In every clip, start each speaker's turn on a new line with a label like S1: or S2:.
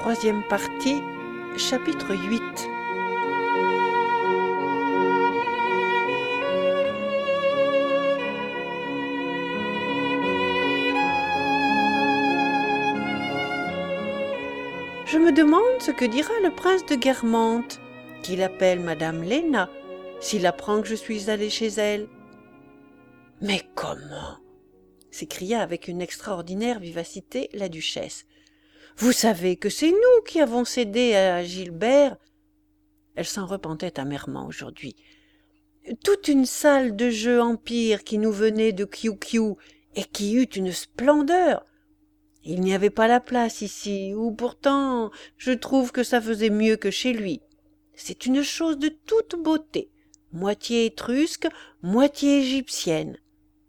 S1: Troisième partie, chapitre 8. Je me demande ce que dira le prince de Guermantes, qu'il appelle Madame Léna, s'il apprend que je suis allée chez elle. « Mais comment ?» s'écria avec une extraordinaire vivacité la duchesse. « Vous savez que c'est nous qui avons cédé à Gilbert. » Elle s'en repentait amèrement aujourd'hui. « Toute une salle de jeu empire qui nous venait de Kiou et qui eut une splendeur. Il n'y avait pas la place ici, où pourtant je trouve que ça faisait mieux que chez lui. C'est une chose de toute beauté, moitié étrusque, moitié égyptienne. »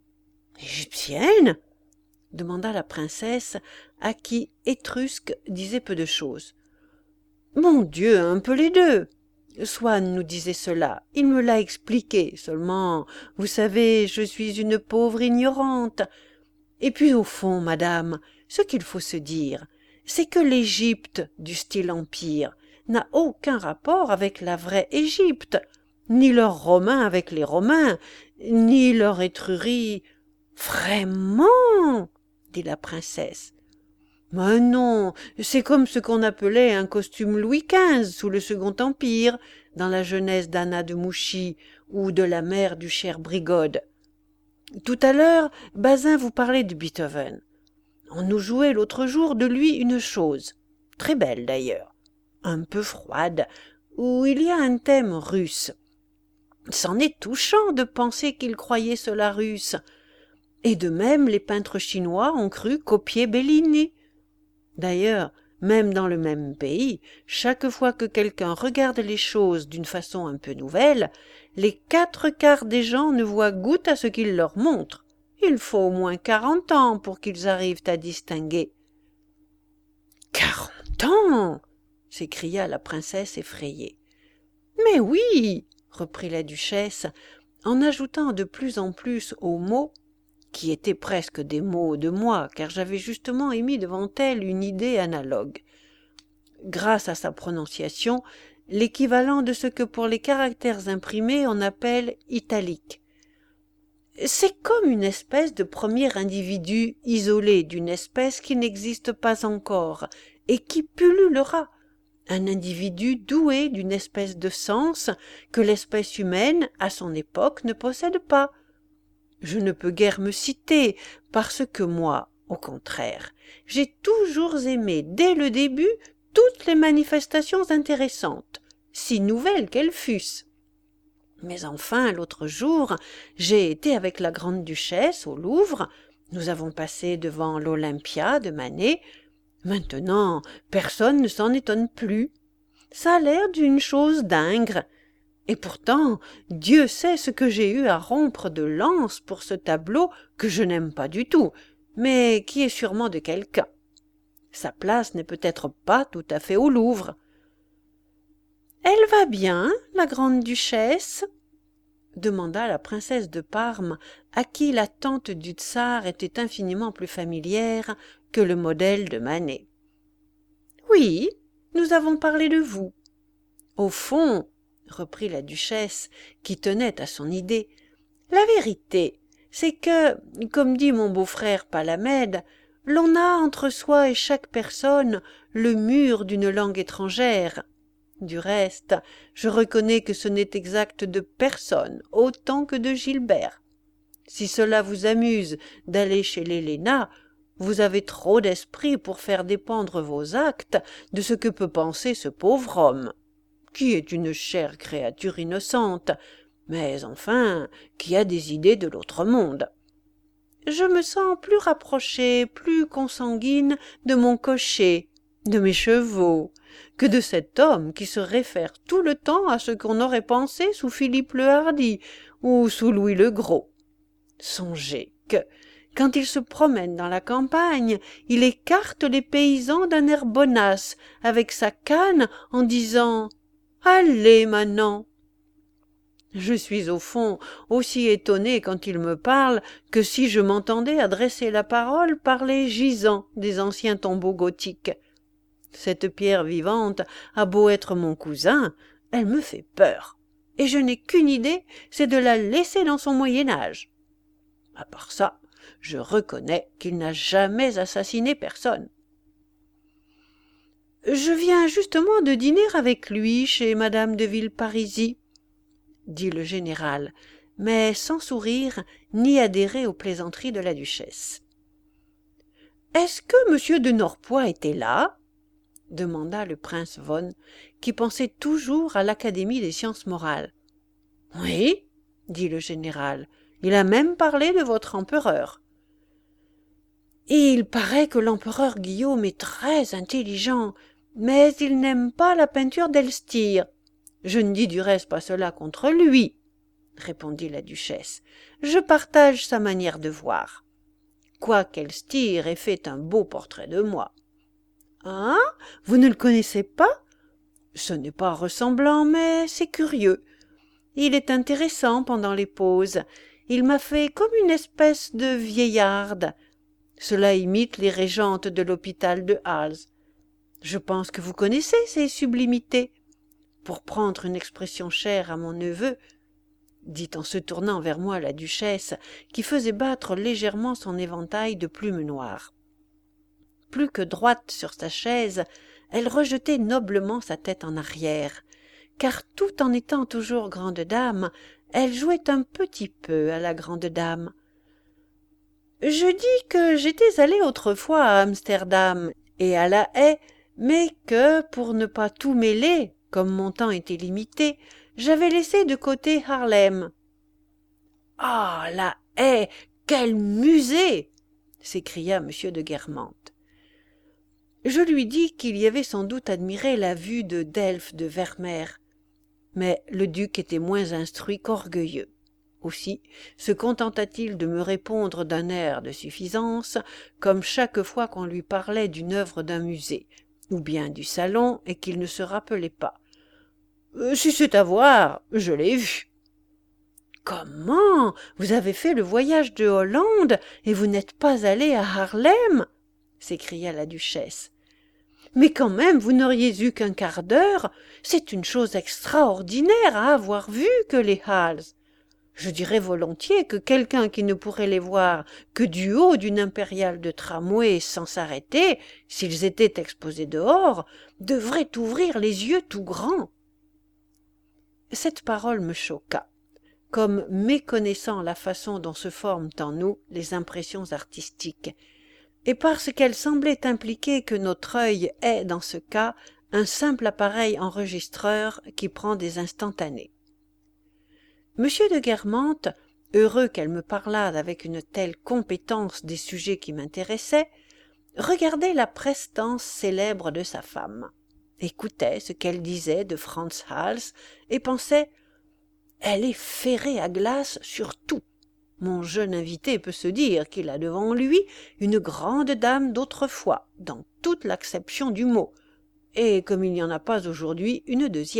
S1: « Égyptienne ?» demanda la princesse, à qui étrusque disait peu de choses. « Mon Dieu, un peu les deux. Swann nous disait cela, il me l'a expliqué, seulement, vous savez, je suis une pauvre ignorante. Et puis au fond, madame, ce qu'il faut se dire, c'est que l'Égypte du style empire n'a aucun rapport avec la vraie Égypte, ni leurs Romains avec les Romains, ni leur Étrurie. »« Vraiment ?» dit la princesse. « Mais non, c'est comme ce qu'on appelait un costume Louis XV sous le Second Empire, dans la jeunesse d'Anna de Mouchy ou de la mère du cher Brigode. Tout à l'heure, Bazin vous parlait de Beethoven. On nous jouait l'autre jour de lui une chose, très belle d'ailleurs, un peu froide, où il y a un thème russe. C'en est touchant de penser qu'il croyait cela russe. Et de même, les peintres chinois ont cru copier Bellini. D'ailleurs, même dans le même pays, chaque fois que quelqu'un regarde les choses d'une façon un peu nouvelle, les 4/4 des gens ne voient goutte à ce qu'il leur montre. Il faut au moins 40 ans pour qu'ils arrivent à distinguer. « 40 ans !» s'écria la princesse effrayée. « Mais oui !» reprit la duchesse, en ajoutant de plus en plus aux mots, qui étaient presque des mots de moi, car j'avais justement émis devant elle une idée analogue. Grâce à sa prononciation, l'équivalent de ce que pour les caractères imprimés on appelle italique. C'est comme une espèce de premier individu isolé d'une espèce qui n'existe pas encore et qui pullulera, un individu doué d'une espèce de sens que l'espèce humaine, à son époque, ne possède pas. Je ne peux guère me citer, parce que moi, au contraire, j'ai toujours aimé, dès le début, toutes les manifestations intéressantes, si nouvelles qu'elles fussent. Mais enfin, l'autre jour, j'ai été avec la grande-duchesse au Louvre, nous avons passé devant l'Olympia de Manet. Maintenant, personne ne s'en étonne plus. Ça a l'air d'une chose d'ingre. Et pourtant, Dieu sait ce que j'ai eu à rompre de lances pour ce tableau que je n'aime pas du tout, mais qui est sûrement de quelqu'un. Sa place n'est peut-être pas tout à fait au Louvre. « Elle va bien, la grande-duchesse ?» demanda la princesse de Parme, à qui la tante du tsar était infiniment plus familière que le modèle de Manet. « Oui, nous avons parlé de vous. Au fond, reprit la duchesse, qui tenait à son idée, la vérité, c'est que, comme dit mon beau-frère Palamède, l'on a entre soi et chaque personne le mur d'une langue étrangère. Du reste, je reconnais que ce n'est exact de personne autant que de Gilbert. Si cela vous amuse d'aller chez les Léna, vous avez trop d'esprit pour faire dépendre vos actes de ce que peut penser ce pauvre homme, qui est une chère créature innocente, mais enfin qui a des idées de l'autre monde. Je me sens plus rapprochée, plus consanguine de mon cocher, de mes chevaux, que de cet homme qui se réfère tout le temps à ce qu'on aurait pensé sous Philippe le Hardi ou sous Louis le Gros. Songez que, quand il se promène dans la campagne, il écarte les paysans d'un air bonasse avec sa canne en disant « Allez, Manan !» Je suis au fond aussi étonnée quand il me parle que si je m'entendais adresser la parole par les gisants des anciens tombeaux gothiques. Cette pierre vivante a beau être mon cousin, elle me fait peur, et je n'ai qu'une idée, c'est de la laisser dans son Moyen-Âge. À part ça, je reconnais qu'il n'a jamais assassiné personne. Je viens justement de dîner avec lui chez madame de Villeparisis, dit le général, mais sans sourire ni adhérer aux plaisanteries de la duchesse. Est-ce que monsieur de Norpois était là? Demanda le prince von, qui pensait toujours à l'Académie des sciences morales. Oui, dit le général, il a même parlé de votre empereur. Et il paraît que l'empereur Guillaume est très intelligent, mais il n'aime pas la peinture d'Elstir. Je ne dis du reste pas cela contre lui, répondit la duchesse. Je partage sa manière de voir. Quoiqu'Elstir ait fait un beau portrait de moi. Ah, vous ne le connaissez pas? Ce n'est pas ressemblant, mais c'est curieux. Il est intéressant pendant les pauses. Il m'a fait comme une espèce de vieillarde. Cela imite les régentes de l'hôpital de Hals. Je pense que vous connaissez ces sublimités. Pour prendre une expression chère à mon neveu, dit en se tournant vers moi la duchesse, qui faisait battre légèrement son éventail de plumes noires. Plus que droite sur sa chaise, elle rejetait noblement sa tête en arrière, car tout en étant toujours grande dame, elle jouait un petit peu à la grande dame. Je dis que j'étais allée autrefois à Amsterdam et à La Haye, mais que, pour ne pas tout mêler, comme mon temps était limité, j'avais laissé de côté Harlem. « Ah, La Haye, quel musée !» s'écria M. de Guermantes. Je lui dis qu'il y avait sans doute admiré la vue de Delphes de Vermeer, mais le duc était moins instruit qu'orgueilleux. Aussi se contenta-t-il de me répondre d'un air de suffisance, comme chaque fois qu'on lui parlait d'une œuvre d'un musée, ou bien du salon, et qu'il ne se rappelait pas. « Si c'est à voir, je l'ai vu. »« Comment? Vous avez fait le voyage de Hollande, et vous n'êtes pas allé à Harlem ?» s'écria la duchesse. « Mais quand même, vous n'auriez eu qu'un quart d'heure. C'est une chose extraordinaire à avoir vu que les Halles. Je dirais volontiers que quelqu'un qui ne pourrait les voir que du haut d'une impériale de tramway sans s'arrêter, s'ils étaient exposés dehors, devrait ouvrir les yeux tout grands. » Cette parole me choqua, comme méconnaissant la façon dont se forment en nous les impressions artistiques, et parce qu'elle semblait impliquer que notre œil est, dans ce cas, un simple appareil enregistreur qui prend des instantanés. M. de Guermantes, heureux qu'elle me parlât avec une telle compétence des sujets qui m'intéressaient, regardait la prestance célèbre de sa femme, écoutait ce qu'elle disait de Franz Hals et pensait « Elle est ferrée à glace sur tout. Mon jeune invité peut se dire qu'il a devant lui une grande dame d'autrefois, dans toute l'acception du mot, et comme il n'y en a pas aujourd'hui, une deuxième. »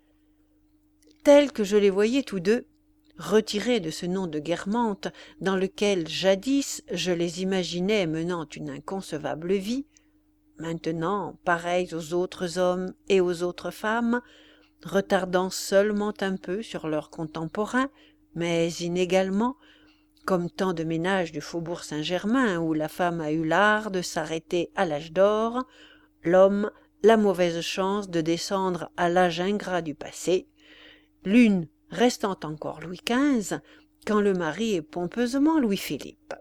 S1: Tels que je les voyais tous deux, retirés de ce nom de Guermantes, dans lequel jadis je les imaginais menant une inconcevable vie, maintenant pareils aux autres hommes et aux autres femmes, retardant seulement un peu sur leurs contemporains, mais inégalement, comme tant de ménages du faubourg Saint-Germain où la femme a eu l'art de s'arrêter à l'âge d'or, l'homme la mauvaise chance de descendre à l'âge ingrat du passé, l'une restant encore Louis XV, quand le mari est pompeusement Louis-Philippe.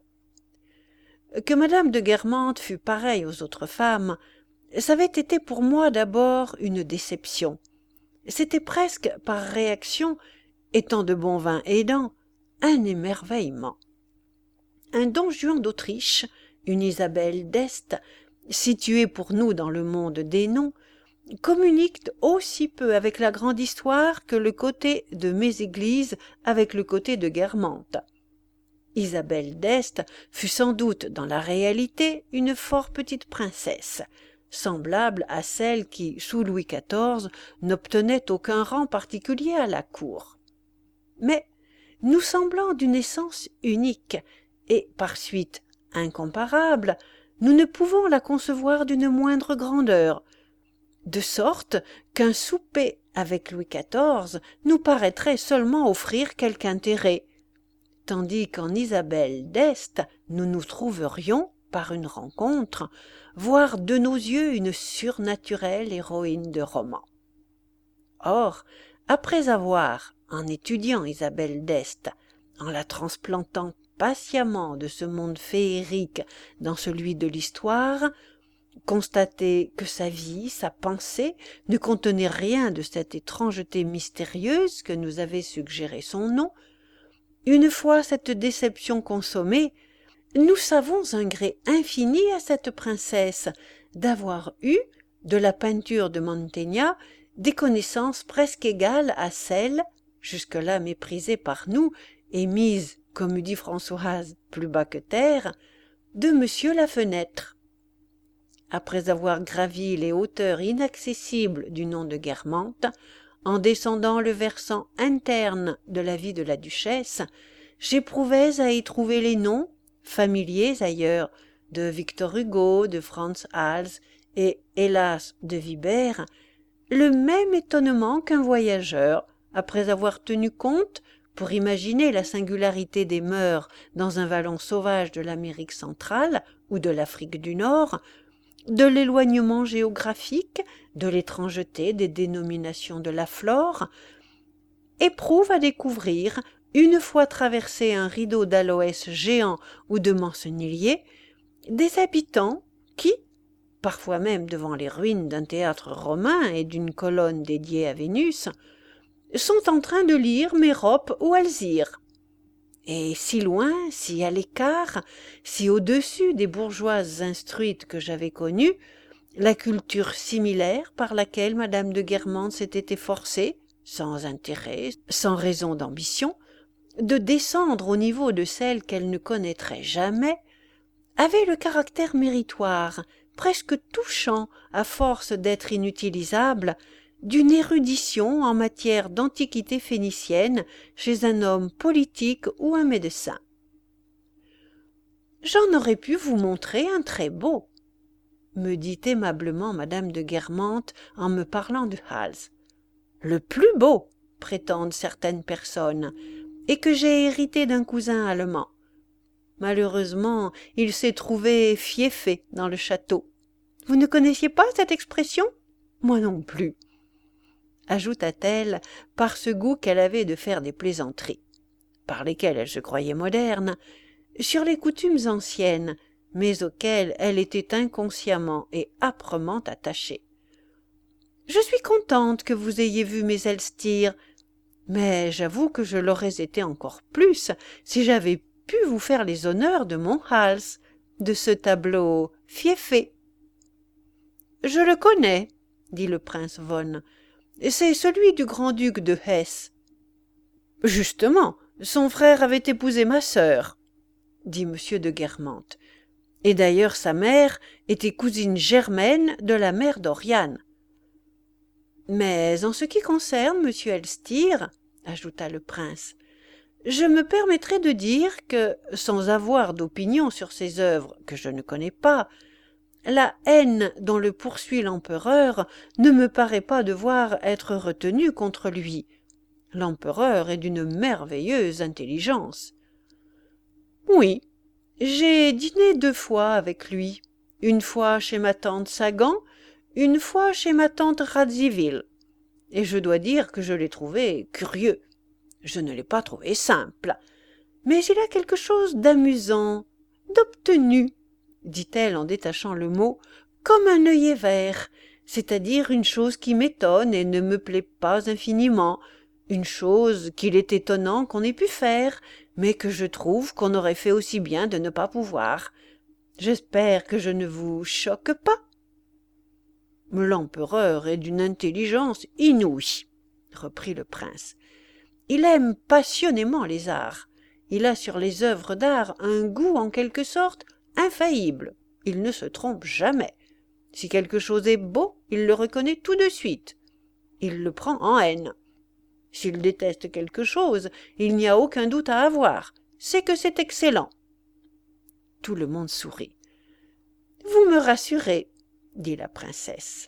S1: Que madame de Guermantes fût pareille aux autres femmes, ça avait été pour moi d'abord une déception. C'était presque, par réaction, étant de bon vin aidant, un émerveillement. Un Don Juan d'Autriche, une Isabelle d'Este, située pour nous dans le monde des noms, communiquent aussi peu avec la grande histoire que le côté de Méséglise avec le côté de Guermantes. Isabelle d'Este fut sans doute dans la réalité une fort petite princesse, semblable à celle qui, sous Louis XIV, n'obtenait aucun rang particulier à la cour. Mais, nous semblant d'une essence unique et, par suite, incomparable, nous ne pouvons la concevoir d'une moindre grandeur, de sorte qu'un souper avec Louis XIV nous paraîtrait seulement offrir quelque intérêt, tandis qu'en Isabelle d'Este nous nous trouverions, par une rencontre, voir de nos yeux une surnaturelle héroïne de roman. Or, après avoir, en étudiant Isabelle d'Este, en la transplantant patiemment de ce monde féerique dans celui de l'histoire, constaté que sa vie, sa pensée, ne contenaient rien de cette étrangeté mystérieuse que nous avait suggéré son nom, une fois cette déception consommée, nous savons un gré infini à cette princesse d'avoir eu, de la peinture de Mantegna, des connaissances presque égales à celles, jusque-là méprisées par nous et mises, comme eût dit Françoise, plus bas que terre, de Monsieur Lafenêtre. Après avoir gravi les hauteurs inaccessibles du nom de Guermantes, en descendant le versant interne de la vie de la duchesse, j'éprouvais à y trouver les noms, familiers ailleurs, de Victor Hugo, de Franz Hals et, hélas, de Vibert, le même étonnement qu'un voyageur, après avoir tenu compte, pour imaginer la singularité des mœurs dans un vallon sauvage de l'Amérique centrale ou de l'Afrique du Nord, de l'éloignement géographique, de l'étrangeté des dénominations de la flore, éprouve à découvrir, une fois traversé un rideau d'aloès géant ou de mancenilliers, des habitants qui, parfois même devant les ruines d'un théâtre romain et d'une colonne dédiée à Vénus, sont en train de lire Mérope ou Alzire. Et si loin, si à l'écart, si au-dessus des bourgeoises instruites que j'avais connues, la culture similaire par laquelle madame de Guermantes s'était efforcée, sans intérêt, sans raison d'ambition, de descendre au niveau de celle qu'elle ne connaîtrait jamais, avait le caractère méritoire, presque touchant à force d'être inutilisable, d'une érudition en matière d'antiquité phénicienne chez un homme politique ou un médecin. J'en aurais pu vous montrer un très beau, me dit aimablement madame de Guermantes en me parlant de Hals. Le plus beau, prétendent certaines personnes, et que j'ai hérité d'un cousin allemand. Malheureusement, il s'est trouvé fieffé dans le château. Vous ne connaissiez pas cette expression? Moi non plus, ajouta-t-elle par ce goût qu'elle avait de faire des plaisanteries, par lesquelles elle se croyait moderne, sur les coutumes anciennes, mais auxquelles elle était inconsciemment et âprement attachée. Je suis contente que vous ayez vu mes Elstir, mais j'avoue que je l'aurais été encore plus si j'avais pu vous faire les honneurs de mon Hals, de ce tableau fieffé. Je le connais, dit le prince von. C'est celui du grand-duc de Hesse. Justement, son frère avait épousé ma sœur, dit M. de Guermantes. Et d'ailleurs sa mère était cousine germaine de la mère d'Oriane. Mais en ce qui concerne M. Elstir, ajouta le prince, je me permettrai de dire que, sans avoir d'opinion sur ses œuvres que je ne connais pas, la haine dont le poursuit l'empereur ne me paraît pas devoir être retenue contre lui. L'empereur est d'une merveilleuse intelligence. Oui, j'ai dîné 2 fois avec lui, une fois chez ma tante Sagan, une fois chez ma tante Radziwill, et je dois dire que je l'ai trouvé curieux. Je ne l'ai pas trouvé simple, mais il a quelque chose d'amusant, d'obtenu, dit-elle en détachant le mot, comme un œillet vert, c'est-à-dire une chose qui m'étonne et ne me plaît pas infiniment, une chose qu'il est étonnant qu'on ait pu faire, mais que je trouve qu'on aurait fait aussi bien de ne pas pouvoir. J'espère que je ne vous choque pas. L'empereur est d'une intelligence inouïe, reprit le prince. Il aime passionnément les arts. Il a sur les œuvres d'art un goût en quelque sorte infaillible. Il ne se trompe jamais. Si quelque chose est beau, il le reconnaît tout de suite. Il le prend en haine. S'il déteste quelque chose, il n'y a aucun doute à avoir. C'est que c'est excellent. Tout le monde sourit. Vous me rassurez, dit la princesse.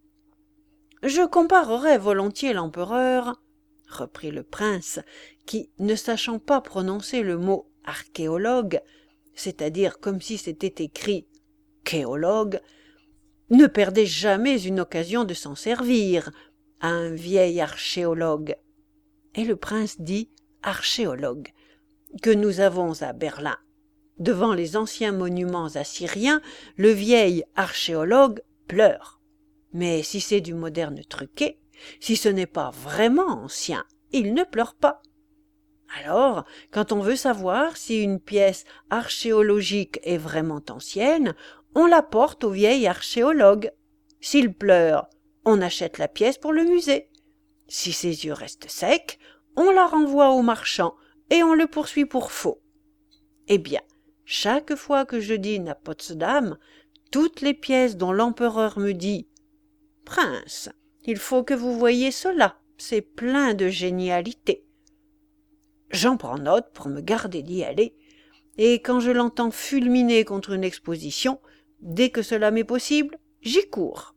S1: Je comparerais volontiers l'empereur, reprit le prince, qui, ne sachant pas prononcer le mot archéologue, c'est-à-dire comme si c'était écrit chéologue, ne perdait jamais une occasion de s'en servir, à un vieil archéologue. Et le prince dit archéologue, que nous avons à Berlin. Devant les anciens monuments assyriens, le vieil archéologue pleure. Mais si c'est du moderne truqué, si ce n'est pas vraiment ancien, il ne pleure pas. Alors, quand on veut savoir si une pièce archéologique est vraiment ancienne, on la porte au vieil archéologue. S'il pleure, on achète la pièce pour le musée. Si ses yeux restent secs, on la renvoie au marchand et on le poursuit pour faux. Eh bien, chaque fois que je dîne à Potsdam, toutes les pièces dont l'empereur me dit « Prince, il faut que vous voyiez cela, c'est plein de génialité », j'en prends note pour me garder d'y aller, et quand je l'entends fulminer contre une exposition, dès que cela m'est possible, j'y cours.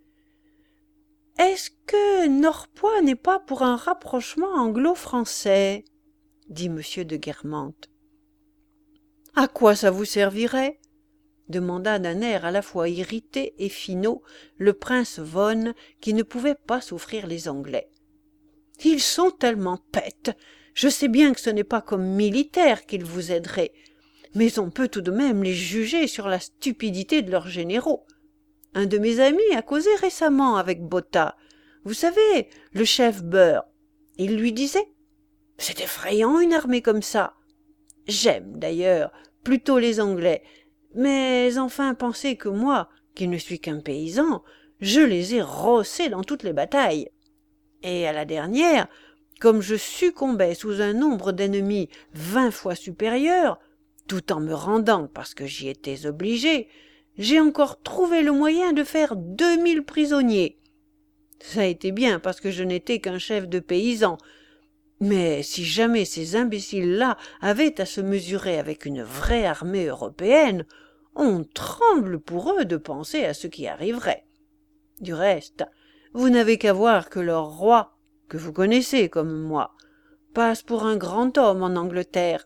S1: Est-ce que Norpois n'est pas pour un rapprochement anglo-français dit M. de Guermantes. À quoi ça vous servirait demanda d'un air à la fois irrité et finaud le prince Von, qui ne pouvait pas souffrir les Anglais. Ils sont tellement pètes. Je sais bien que ce n'est pas comme militaires qu'ils vous aideraient, mais on peut tout de même les juger sur la stupidité de leurs généraux. Un de mes amis a causé récemment avec Botta. Vous savez, le chef Beurre. Il lui disait « C'est effrayant une armée comme ça. J'aime, d'ailleurs, plutôt les Anglais. Mais enfin, pensez que moi, qui ne suis qu'un paysan, je les ai rossés dans toutes les batailles. Et à la dernière, comme je succombais sous un nombre d'ennemis 20 fois supérieur, tout en me rendant parce que j'y étais obligé, j'ai encore trouvé le moyen de faire 2000 prisonniers. Ça a été bien parce que je n'étais qu'un chef de paysans. Mais si jamais ces imbéciles-là avaient à se mesurer avec une vraie armée européenne, on tremble pour eux de penser à ce qui arriverait. Du reste, vous n'avez qu'à voir que leur roi, que vous connaissez comme moi, passe pour un grand homme en Angleterre.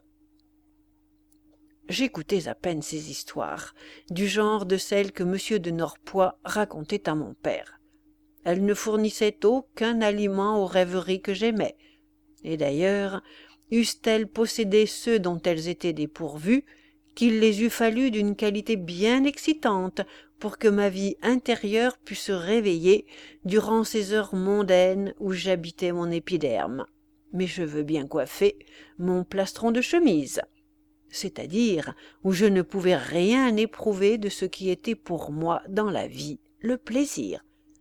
S1: J'écoutais à peine ces histoires, du genre de celles que M. de Norpois racontait à mon père. Elles ne fournissaient aucun aliment aux rêveries que j'aimais, et d'ailleurs, eussent-elles possédé ceux dont elles étaient dépourvues, qu'il les eût fallu d'une qualité bien excitante pour que ma vie intérieure pût se réveiller durant ces heures mondaines où j'habitais mon épiderme, mes cheveux bien coiffés, mon plastron de chemise, c'est-à-dire où je ne pouvais rien éprouver de ce qui était pour moi dans la vie le plaisir.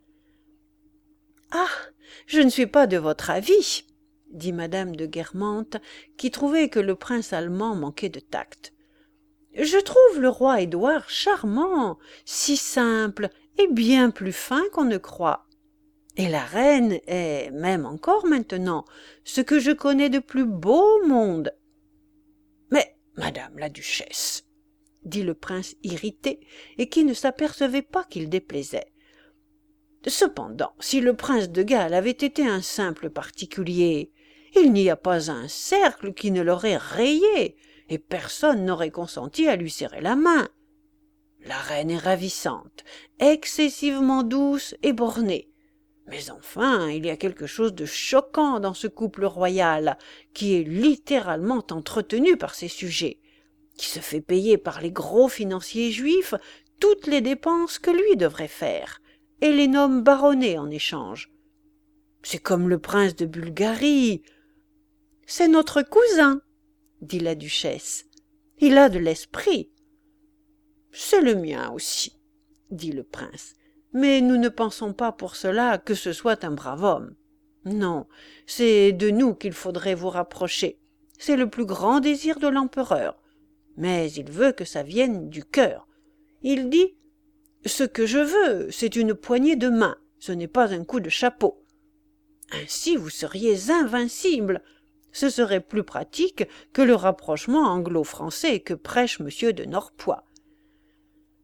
S1: « Ah, je ne suis pas de votre avis, » dit madame de Guermantes, qui trouvait que le prince allemand manquait de tact. « Je trouve le roi Édouard charmant, si simple et bien plus fin qu'on ne croit. Et la reine est, même encore maintenant, ce que je connais de plus beau au monde. » Mais, madame la duchesse, dit le prince irrité et qui ne s'apercevait pas qu'il déplaisait, cependant, si le prince de Galles avait été un simple particulier, il n'y a pas un cercle qui ne l'aurait rayé, et personne n'aurait consenti à lui serrer la main. La reine est ravissante, excessivement douce et bornée. Mais enfin, il y a quelque chose de choquant dans ce couple royal, qui est littéralement entretenu par ses sujets, qui se fait payer par les gros financiers juifs toutes les dépenses que lui devrait faire, et les nomme baronnets en échange. C'est comme le prince de Bulgarie. « C'est notre cousin, » dit la duchesse. « Il a de l'esprit. »« C'est le mien aussi, » dit le prince. « Mais nous ne pensons pas pour cela que ce soit un brave homme. Non, c'est de nous qu'il faudrait vous rapprocher. C'est le plus grand désir de l'empereur. Mais il veut que ça vienne du cœur. Il dit « Ce que je veux, c'est une poignée de main, ce n'est pas un coup de chapeau. » Ainsi vous seriez invincible. Ce serait plus pratique que le rapprochement anglo-français que prêche M. de Norpois.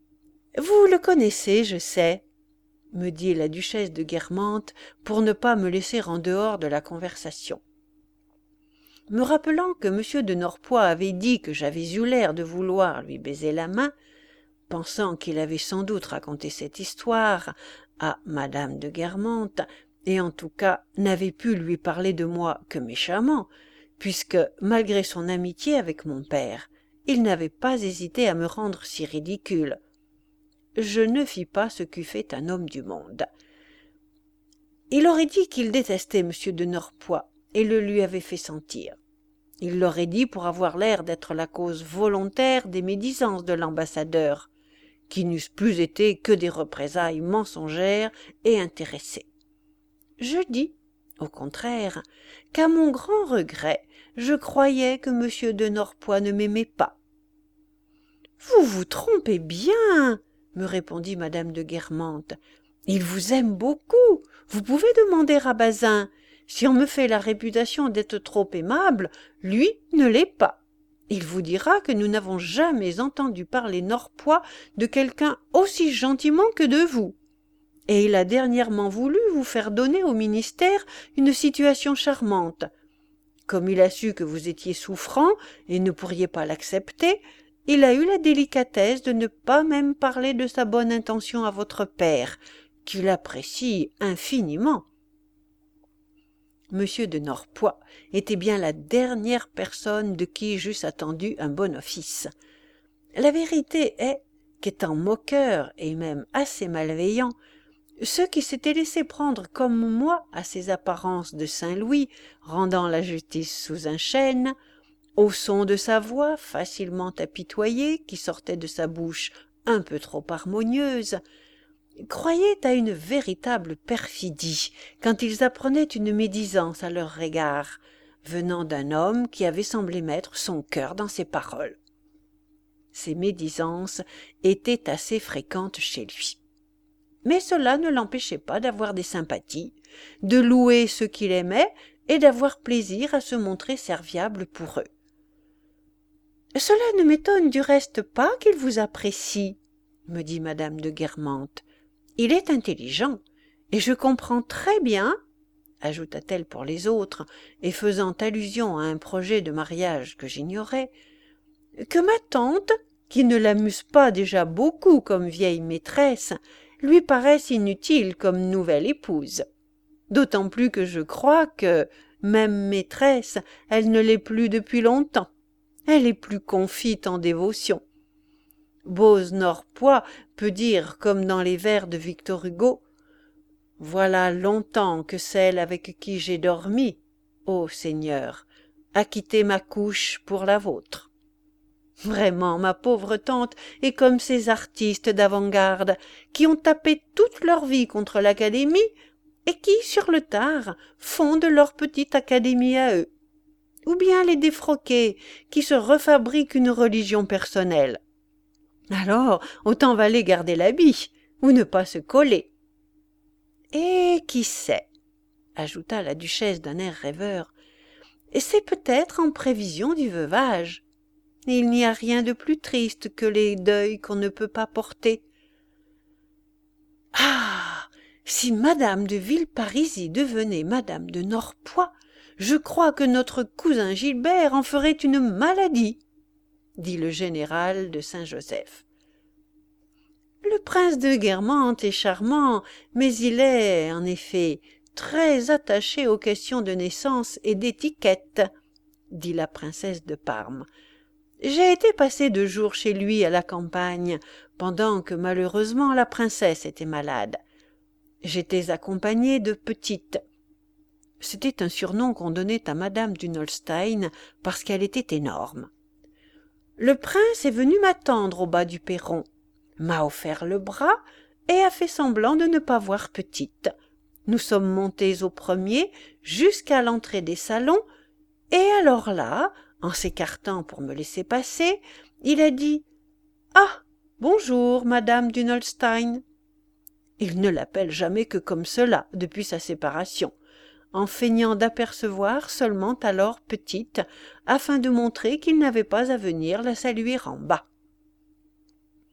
S1: Vous le connaissez, je sais, me dit la duchesse de Guermantes pour ne pas me laisser en dehors de la conversation. Me rappelant que m de Norpois avait dit que j'avais eu l'air de vouloir lui baiser la main, pensant qu'il avait sans doute raconté cette histoire à madame de Guermantes, et en tout cas n'avait pu lui parler de moi que méchamment, puisque, malgré son amitié avec mon père, il n'avait pas hésité à me rendre si ridicule. Je ne fis pas ce qu'eût fait un homme du monde. Il aurait dit qu'il détestait m de Norpois, et le lui avait fait sentir. Il l'aurait dit pour avoir l'air d'être la cause volontaire des médisances de l'ambassadeur, qui n'eussent plus été que des représailles mensongères et intéressées. Je dis, au contraire, qu'à mon grand regret, je croyais que m de Norpois ne m'aimait pas. Vous vous trompez bien, me répondit madame de Guermantes. Il vous aime beaucoup. Vous pouvez demander à Bazin. Si on me fait la réputation d'être trop aimable, lui ne l'est pas. Il vous dira que nous n'avons jamais entendu parler Norpois de quelqu'un aussi gentiment que de vous. Et il a dernièrement voulu vous faire donner au ministère une situation charmante. Comme il a su que vous étiez souffrant et ne pourriez pas l'accepter, il a eu la délicatesse de ne pas même parler de sa bonne intention à votre père, qu'il apprécie infiniment. M. de Norpois était bien la dernière personne de qui j'eusse attendu un bon office. La vérité est qu'étant moqueur et même assez malveillant, ceux qui s'étaient laissés prendre comme moi à ces apparences de Saint-Louis, rendant la justice sous un chêne, au son de sa voix facilement apitoyée qui sortait de sa bouche un peu trop harmonieuse, croyaient à une véritable perfidie quand ils apprenaient une médisance à leur égard, venant d'un homme qui avait semblé mettre son cœur dans ses paroles. Ces médisances étaient assez fréquentes chez lui. Mais cela ne l'empêchait pas d'avoir des sympathies, de louer ceux qu'il aimait et d'avoir plaisir à se montrer serviable pour eux. Cela ne m'étonne du reste pas qu'il vous apprécie, me dit madame de Guermantes. Il est intelligent, et je comprends très bien, ajouta-t-elle pour les autres, et faisant allusion à un projet de mariage que j'ignorais, que ma tante, qui ne l'amuse pas déjà beaucoup comme vieille maîtresse, lui paraisse inutile comme nouvelle épouse. D'autant plus que je crois que, même maîtresse, elle ne l'est plus depuis longtemps. Elle est plus confite en dévotion. Bose Norpois peut dire, comme dans les vers de Victor Hugo, « Voilà longtemps que celle avec qui j'ai dormi, ô Seigneur, a quitté ma couche pour la vôtre. » Vraiment, ma pauvre tante est comme ces artistes d'avant-garde qui ont tapé toute leur vie contre l'Académie et qui, sur le tard, fondent leur petite académie à eux. Ou bien les défroqués qui se refabriquent une religion personnelle. Alors, autant valait garder l'habit, ou ne pas se coller. Et qui sait, ajouta la duchesse d'un air rêveur, c'est peut-être en prévision du veuvage. Il n'y a rien de plus triste que les deuils qu'on ne peut pas porter. Ah, si madame de Villeparisis devenait madame de Norpois, je crois que notre cousin Gilbert en ferait une maladie, dit le général de Saint-Joseph. Le prince de Guermantes est charmant, mais il est, en effet, très attaché aux questions de naissance et d'étiquette, dit la princesse de Parme. J'ai été passer 2 jours chez lui à la campagne, pendant que malheureusement la princesse était malade. J'étais accompagnée de Petite. C'était un surnom qu'on donnait à madame d'Unolstein parce qu'elle était énorme. Le prince est venu m'attendre au bas du perron, m'a offert le bras et a fait semblant de ne pas voir Petite. Nous sommes montés au premier jusqu'à l'entrée des salons, et alors là, en s'écartant pour me laisser passer, il a dit « Ah, bonjour, madame d'Unolstein !» Il ne l'appelle jamais que comme cela depuis sa séparation, en feignant d'apercevoir seulement alors Petite, afin de montrer qu'il n'avait pas à venir la saluer en bas.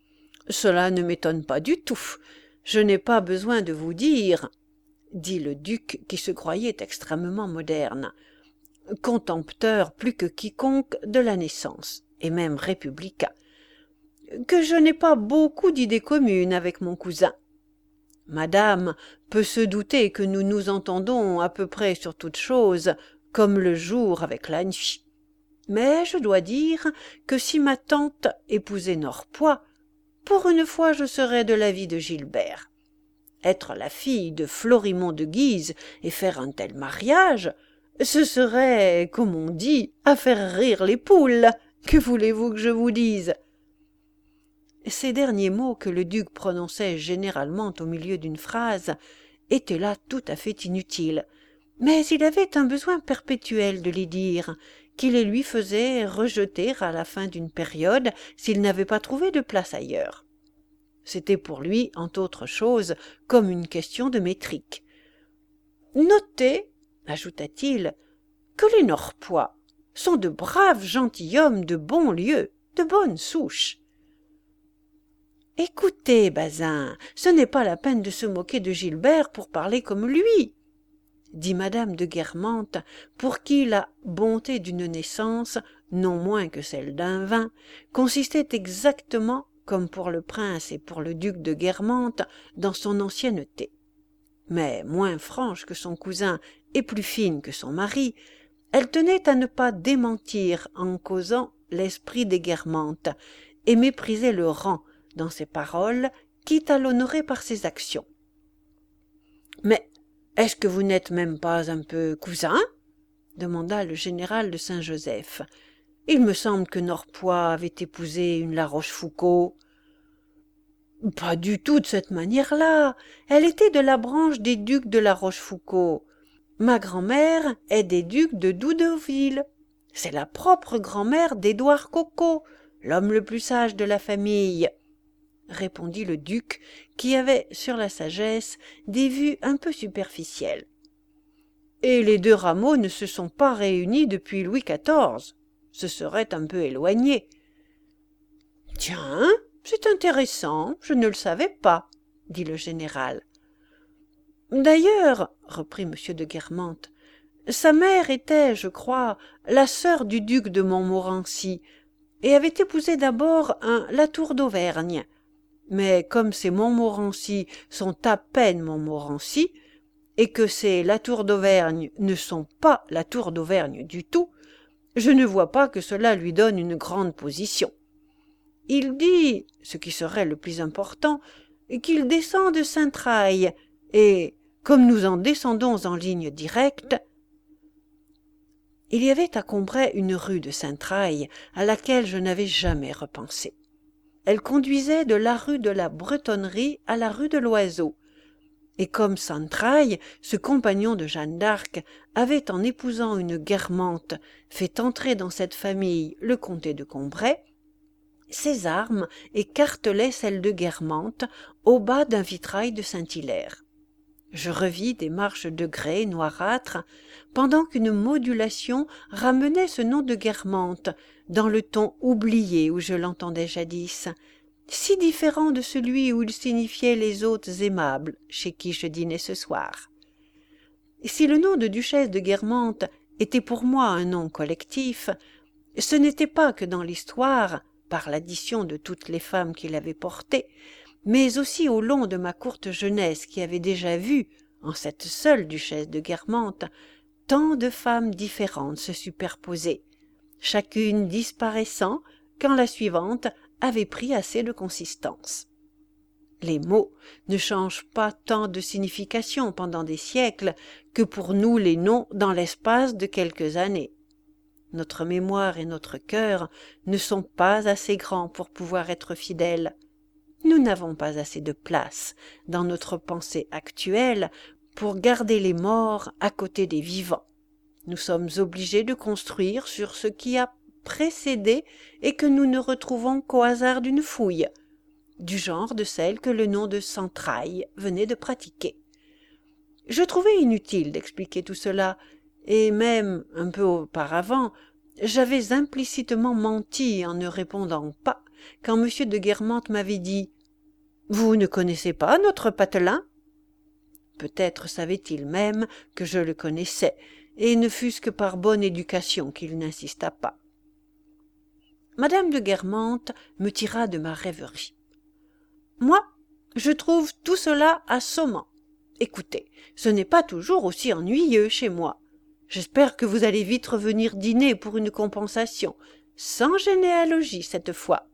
S1: Cela ne m'étonne pas du tout. Je n'ai pas besoin de vous dire, dit le duc qui se croyait extrêmement moderne, contempteur plus que quiconque de la naissance, et même républicain, que je n'ai pas beaucoup d'idées communes avec mon cousin. Madame peut se douter que nous nous entendons à peu près sur toutes choses, comme le jour avec la nuit. Mais je dois dire que si ma tante épousait Norpois, pour une fois je serais de l'avis de Gilbert. Être la fille de Florimond de Guise et faire un tel mariage, ce serait, comme on dit, à faire rire les poules. Que voulez-vous que je vous dise? Ces derniers mots que le duc prononçait généralement au milieu d'une phrase étaient là tout à fait inutiles, mais il avait un besoin perpétuel de les dire, qui les lui faisait rejeter à la fin d'une période s'il n'avait pas trouvé de place ailleurs. C'était pour lui, entre autres choses, comme une question de métrique. Notez, ajouta-t-il, que les Norpois sont de braves gentilshommes de bon lieu, de bonne souche. Écoutez, Bazin, ce n'est pas la peine de se moquer de Gilbert pour parler comme lui, dit madame de Guermantes, pour qui la bonté d'une naissance, non moins que celle d'un vin, consistait exactement, comme pour le prince et pour le duc de Guermantes, dans son ancienneté. Mais moins franche que son cousin et plus fine que son mari, elle tenait à ne pas démentir en causant l'esprit des Guermantes, et méprisait le rang dans ses paroles, quitte à l'honorer par ses actions. « Mais est-ce que vous n'êtes même pas un peu cousin ?» demanda le général de Saint-Joseph. « Il me semble que Norpois avait épousé une La Rochefoucauld. »« Pas du tout de cette manière-là. Elle était de la branche des ducs de La Rochefoucauld. Ma grand-mère est des ducs de Doudeauville. C'est la propre grand-mère d'Édouard Coco, l'homme le plus sage de la famille. » répondit le duc, qui avait sur la sagesse des vues un peu superficielles. « Et les deux rameaux ne se sont pas réunis depuis Louis XIV. Ce serait un peu éloigné. »« Tiens, c'est intéressant, je ne le savais pas, » dit le général. « D'ailleurs, reprit M. de Guermantes, sa mère était, je crois, la sœur du duc de Montmorency, et avait épousé d'abord un Latour d'Auvergne. Mais comme ces Montmorency sont à peine Montmorency, et que ces Latour d'Auvergne ne sont pas Latour d'Auvergne du tout, je ne vois pas que cela lui donne une grande position. Il dit, ce qui serait le plus important, qu'il descend de Saint-Traille, et, comme nous en descendons en ligne directe, il y avait à Combray une rue de Saint-Traille à laquelle je n'avais jamais repensé. Elle conduisait de la rue de la Bretonnerie à la rue de l'Oiseau, et comme Saint-Traille, ce compagnon de Jeanne d'Arc, avait en épousant une Guermantes fait entrer dans cette famille le comté de Combray, ses armes écartelaient celles de Guermantes au bas d'un vitrail de Saint-Hilaire. Je revis des marches de grès noirâtres, pendant qu'une modulation ramenait ce nom de Guermantes dans le ton oublié où je l'entendais jadis, si différent de celui où il signifiait les hôtes aimables chez qui je dînais ce soir. Si le nom de duchesse de Guermantes était pour moi un nom collectif, ce n'était pas que dans l'histoire, par l'addition de toutes les femmes qui l'avaient porté, mais aussi au long de ma courte jeunesse qui avait déjà vu, en cette seule duchesse de Guermantes, tant de femmes différentes se superposer, chacune disparaissant quand la suivante avait pris assez de consistance. Les mots ne changent pas tant de signification pendant des siècles que pour nous les noms dans l'espace de quelques années. Notre mémoire et notre cœur ne sont pas assez grands pour pouvoir être fidèles. Nous n'avons pas assez de place dans notre pensée actuelle pour garder les morts à côté des vivants. Nous sommes obligés de construire sur ce qui a précédé et que nous ne retrouvons qu'au hasard d'une fouille, du genre de celle que le nom de Saint-Traille venait de pratiquer. Je trouvais inutile d'expliquer tout cela, et même, un peu auparavant, j'avais implicitement menti en ne répondant pas quand M. de Guermantes m'avait dit Vous ne connaissez pas notre patelin? Peut-être savait-il même que je le connaissais, et ne fût-ce que par bonne éducation qu'il n'insista pas. Madame de Guermantes me tira de ma rêverie. Moi, je trouve tout cela assommant. Écoutez, ce n'est pas toujours aussi ennuyeux chez moi. J'espère que vous allez vite revenir dîner pour une compensation, sans généalogie cette fois.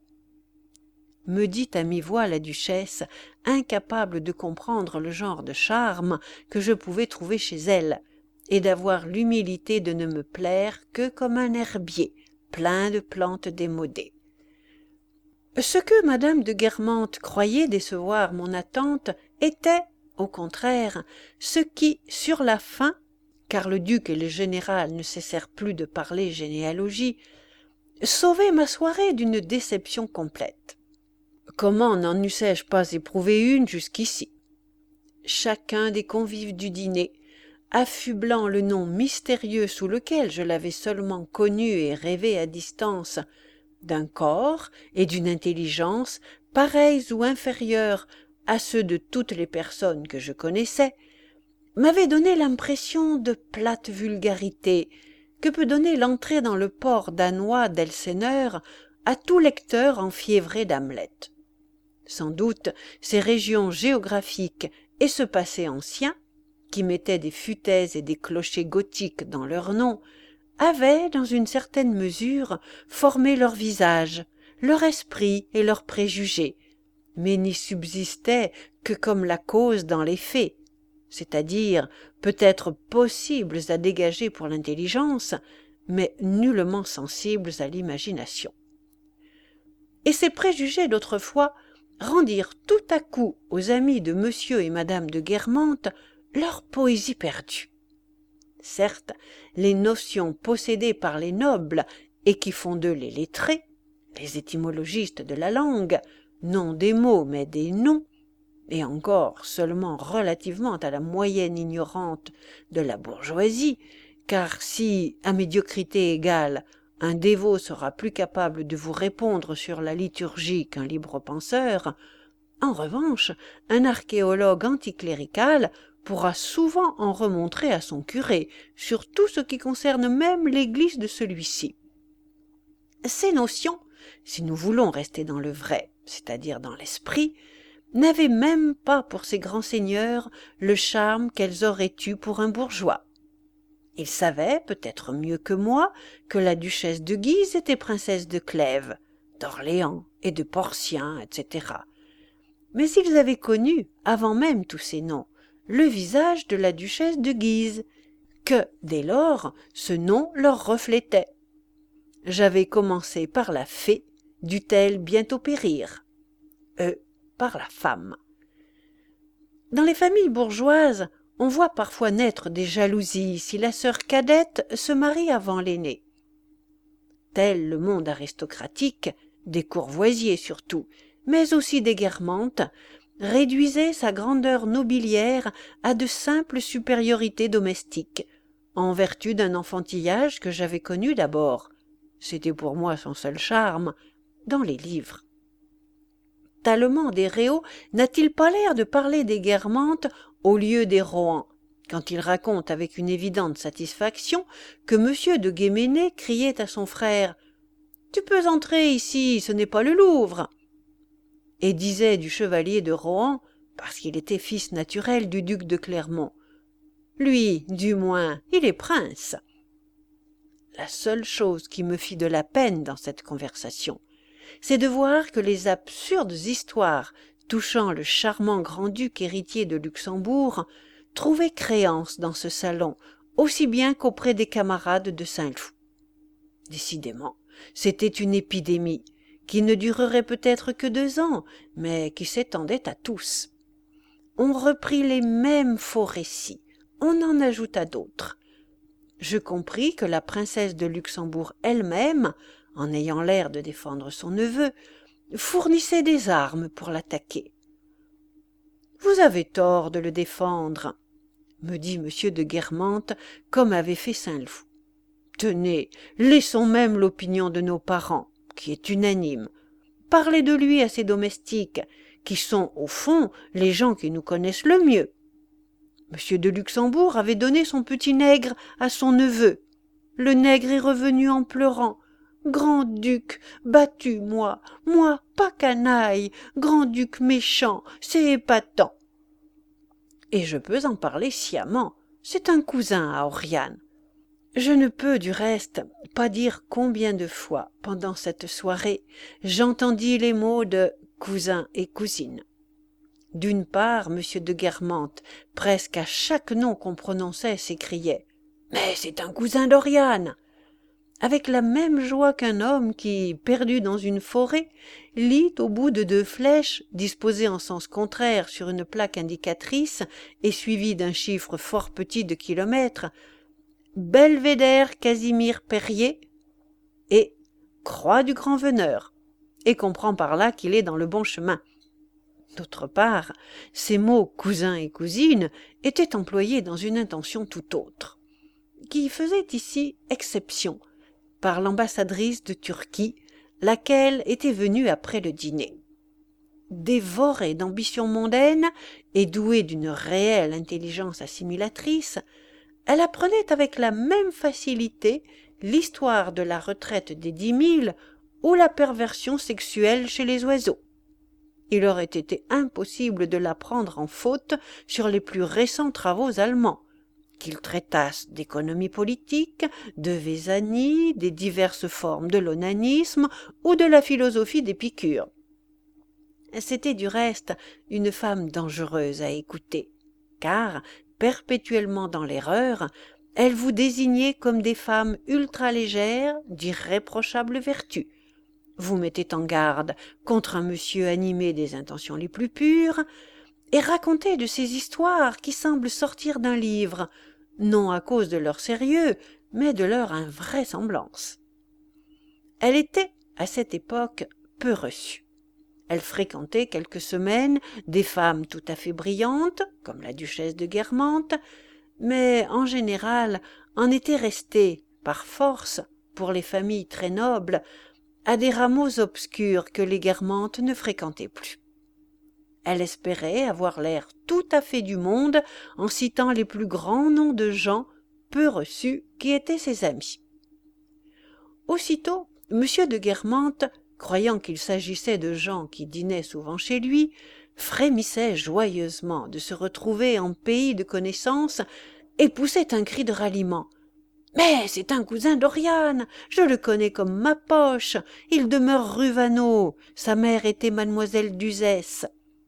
S1: Me dit à mi-voix la duchesse, incapable de comprendre le genre de charme que je pouvais trouver chez elle, et d'avoir l'humilité de ne me plaire que comme un herbier plein de plantes démodées. Ce que madame de Guermantes croyait décevoir mon attente était, au contraire, ce qui, sur la fin, car le duc et le général ne cessèrent plus de parler généalogie, sauvait ma soirée d'une déception complète. Comment n'en eussé-je pas éprouvé une jusqu'ici? Chacun des convives du dîner, affublant le nom mystérieux sous lequel je l'avais seulement connu et rêvé à distance, d'un corps et d'une intelligence pareils ou inférieurs à ceux de toutes les personnes que je connaissais, m'avait donné l'impression de plate vulgarité que peut donner l'entrée dans le port danois d'Elseneur à tout lecteur enfiévré d'Hamlet. Sans doute ces régions géographiques et ce passé ancien, qui mettaient des futaies et des clochers gothiques dans leurs noms, avaient, dans une certaine mesure, formé leur visage, leur esprit et leurs préjugés, mais n'y subsistaient que comme la cause dans les faits, c'est-à-dire peut-être possibles à dégager pour l'intelligence, mais nullement sensibles à l'imagination. Et ces préjugés d'autrefois rendirent tout à coup aux amis de monsieur et madame de Guermantes leur poésie perdue. Certes, les notions possédées par les nobles et qui font d'eux les lettrés, les étymologistes de la langue, non des mots mais des noms, et encore seulement relativement à la moyenne ignorante de la bourgeoisie, car si, à médiocrité égale, un dévot sera plus capable de vous répondre sur la liturgie qu'un libre penseur, en revanche, un archéologue anticlérical pourra souvent en remontrer à son curé sur tout ce qui concerne même l'église de celui-ci. Ces notions, si nous voulons rester dans le vrai, c'est-à-dire dans l'esprit, n'avaient même pas pour ces grands seigneurs le charme qu'elles auraient eu pour un bourgeois. Ils savaient, peut-être mieux que moi, que la duchesse de Guise était princesse de Clèves, d'Orléans et de Porcien, etc. Mais ils avaient connu, avant même tous ces noms, le visage de la duchesse de Guise, que, dès lors, ce nom leur reflétait. J'avais commencé par la fée, dut-elle bientôt périr? Par la femme. Dans les familles bourgeoises, on voit parfois naître des jalousies si la sœur cadette se marie avant l'aînée. Tel le monde aristocratique, des Courvoisiers surtout, mais aussi des Guermantes, réduisait sa grandeur nobiliaire à de simples supériorités domestiques, en vertu d'un enfantillage que j'avais connu d'abord, c'était pour moi son seul charme, dans les livres. Tallemant des Réaux n'a-t-il pas l'air de parler des Guermantes au lieu des Rohan, quand il raconte avec une évidente satisfaction que M. de Guéménée criait à son frère « Tu peux entrer ici, ce n'est pas le Louvre !» et disait du chevalier de Rohan, parce qu'il était fils naturel du duc de Clermont « Lui, du moins, il est prince !» La seule chose qui me fit de la peine dans cette conversation, c'est de voir que les absurdes histoires touchant le charmant grand-duc héritier de Luxembourg trouvaient créance dans ce salon aussi bien qu'auprès des camarades de Saint-Loup. Décidément, c'était une épidémie qui ne durerait peut-être que 2 ans, mais qui s'étendait à tous. On reprit les mêmes faux récits, on en ajouta d'autres. Je compris que la princesse de Luxembourg elle-même, en ayant l'air de défendre son neveu, fournissait des armes pour l'attaquer. « Vous avez tort de le défendre, » me dit M. de Guermantes, comme avait fait Saint-Loup. « Tenez, laissons même l'opinion de nos parents, qui est unanime. Parlez de lui à ses domestiques, qui sont, au fond, les gens qui nous connaissent le mieux. M. de Luxembourg avait donné son petit nègre à son neveu. Le nègre est revenu en pleurant. Grand-duc, battu, moi, pas canaille, grand-duc méchant, c'est épatant. Et je peux en parler sciemment, c'est un cousin à Oriane. Je ne peux, du reste, pas dire combien de fois, pendant cette soirée, j'entendis les mots de cousin et cousine. D'une part, M. de Guermantes, presque à chaque nom qu'on prononçait, s'écriait « Mais c'est un cousin d'Oriane !» avec la même joie qu'un homme qui, perdu dans une forêt, lit au bout de 2 flèches, disposées en sens contraire sur une plaque indicatrice et suivies d'un chiffre fort petit de kilomètres, Belvédère Casimir Perrier et Croix du Grand Veneur, et comprend par là qu'il est dans le bon chemin. D'autre part, ces mots cousin et cousine étaient employés dans une intention tout autre, qui faisait ici exception, par l'ambassadrice de Turquie, laquelle était venue après le dîner. Dévorée d'ambition mondaine et douée d'une réelle intelligence assimilatrice, elle apprenait avec la même facilité l'histoire de la retraite des 10 000 ou la perversion sexuelle chez les oiseaux. Il aurait été impossible de la prendre en faute sur les plus récents travaux allemands, qu'ils traitassent d'économie politique, de Vézanie, des diverses formes de l'onanisme ou de la philosophie d'Épicure. C'était du reste une femme dangereuse à écouter, car, perpétuellement dans l'erreur, elle vous désignait comme des femmes ultra-légères d'irréprochable vertu, vous mettait en garde contre un monsieur animé des intentions les plus pures, et racontait de ces histoires qui semblent sortir d'un livre, non à cause de leur sérieux, mais de leur invraisemblance. Elle était, à cette époque, peu reçue. Elle fréquentait quelques semaines des femmes tout à fait brillantes, comme la duchesse de Guermantes, mais en général en était restée, par force, pour les familles très nobles, à des rameaux obscurs que les Guermantes ne fréquentaient plus. Elle espérait avoir l'air tout à fait du monde en citant les plus grands noms de gens peu reçus qui étaient ses amis. Aussitôt, M. de Guermantes, croyant qu'il s'agissait de gens qui dînaient souvent chez lui, frémissait joyeusement de se retrouver en pays de connaissance et poussait un cri de ralliement. « Mais c'est un cousin d'Oriane, je le connais comme ma poche, il demeure rue Vaneau, sa mère était mademoiselle d'Uzès. »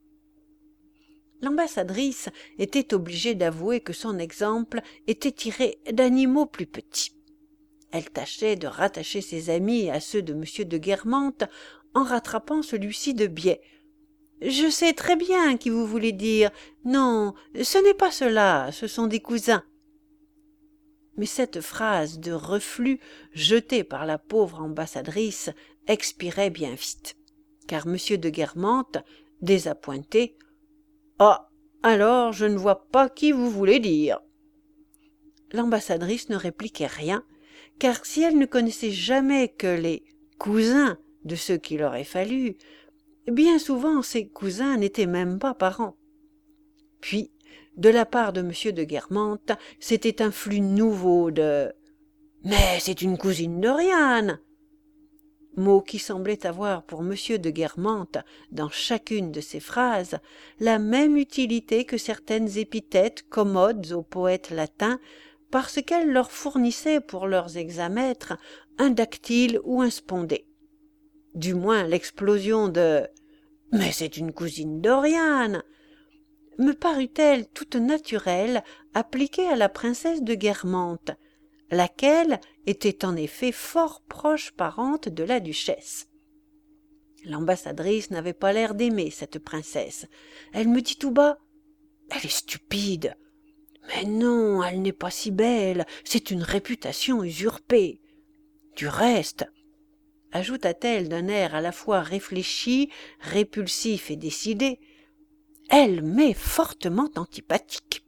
S1: L'ambassadrice était obligée d'avouer que son exemple était tiré d'animaux plus petits. Elle tâchait de rattacher ses amis à ceux de M. de Guermantes en rattrapant celui-ci de biais. « Je sais très bien qui vous voulez dire. Non, ce n'est pas cela, ce sont des cousins. » Mais cette phrase de reflux jetée par la pauvre ambassadrice expirait bien vite, car M. de Guermantes, désappointé, « Ah, alors je ne vois pas qui vous voulez dire. » L'ambassadrice ne répliquait rien, car si elle ne connaissait jamais que les cousins de ceux qu'il aurait fallu, bien souvent ces cousins n'étaient même pas parents. Puis, de la part de M. de Guermantes, c'était un flux nouveau de « Mais c'est une cousine d'Oriane !» mot qui semblait avoir pour M. de Guermantes, dans chacune de ses phrases, la même utilité que certaines épithètes commodes aux poètes latins, parce qu'elles leur fournissaient pour leurs hexamètres un dactyle ou un spondé. Du moins l'explosion de « Mais c'est une cousine d'Oriane !» me parut-elle toute naturelle appliquée à la princesse de Guermantes, laquelle était en effet fort proche parente de la duchesse. L'ambassadrice n'avait pas l'air d'aimer cette princesse. Elle me dit tout bas « Elle est stupide. » « Mais non, elle n'est pas si belle, c'est une réputation usurpée. » Du reste, ajouta-t-elle d'un air à la fois réfléchi, répulsif et décidé, elle m'est fortement antipathique.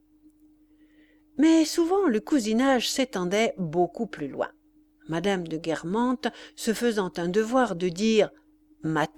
S1: Mais souvent le cousinage s'étendait beaucoup plus loin. Madame de Guermantes, se faisant un devoir de dire « ma tante »,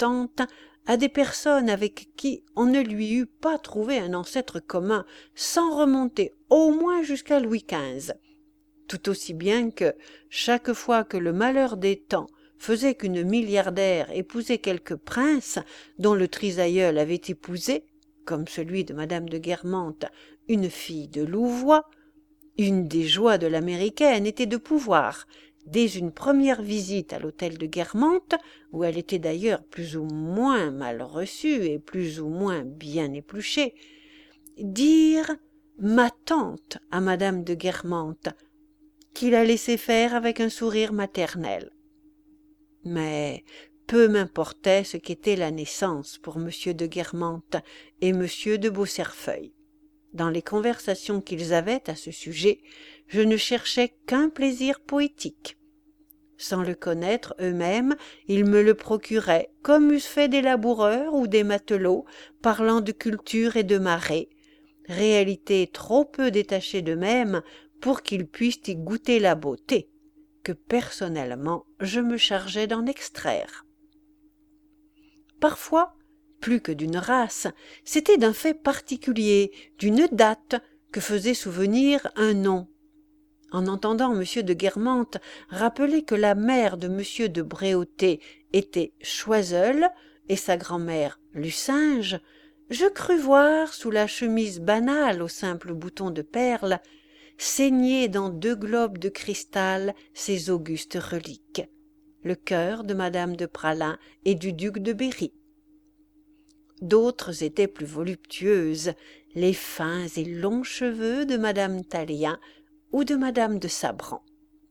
S1: à des personnes avec qui on ne lui eût pas trouvé un ancêtre commun sans remonter au moins jusqu'à Louis XV, tout aussi bien que, chaque fois que le malheur des temps faisait qu'une milliardaire épousait quelque prince dont le trisaïeul avait épousé, comme celui de madame de Guermantes, une fille de Louvois, une des joies de l'américaine était de pouvoir, dès une première visite à l'hôtel de Guermantes, où elle était d'ailleurs plus ou moins mal reçue et plus ou moins bien épluchée, dire « ma tante » à madame de Guermantes, qui la laissait faire avec un sourire maternel. Mais peu m'importait ce qu'était la naissance pour M. de Guermantes et M. de Beaucerfeuil. Dans les conversations qu'ils avaient à ce sujet, je ne cherchais qu'un plaisir poétique. Sans le connaître eux-mêmes, ils me le procuraient, comme eussent fait des laboureurs ou des matelots, parlant de culture et de marée, réalité trop peu détachée d'eux-mêmes pour qu'ils puissent y goûter la beauté, que personnellement je me chargeais d'en extraire. Parfois, plus que d'une race, c'était d'un fait particulier, d'une date, que faisait souvenir un nom. En entendant M. de Guermantes rappeler que la mère de M. de Bréauté était Choiseul et sa grand-mère Lucinge, je crus voir, sous la chemise banale aux simples boutons de perles, saigner dans 2 globes de cristal ces augustes reliques, le cœur de madame de Praslin et du duc de Berry. D'autres étaient plus voluptueuses, les fins et longs cheveux de madame Tallien ou de madame de Sabran.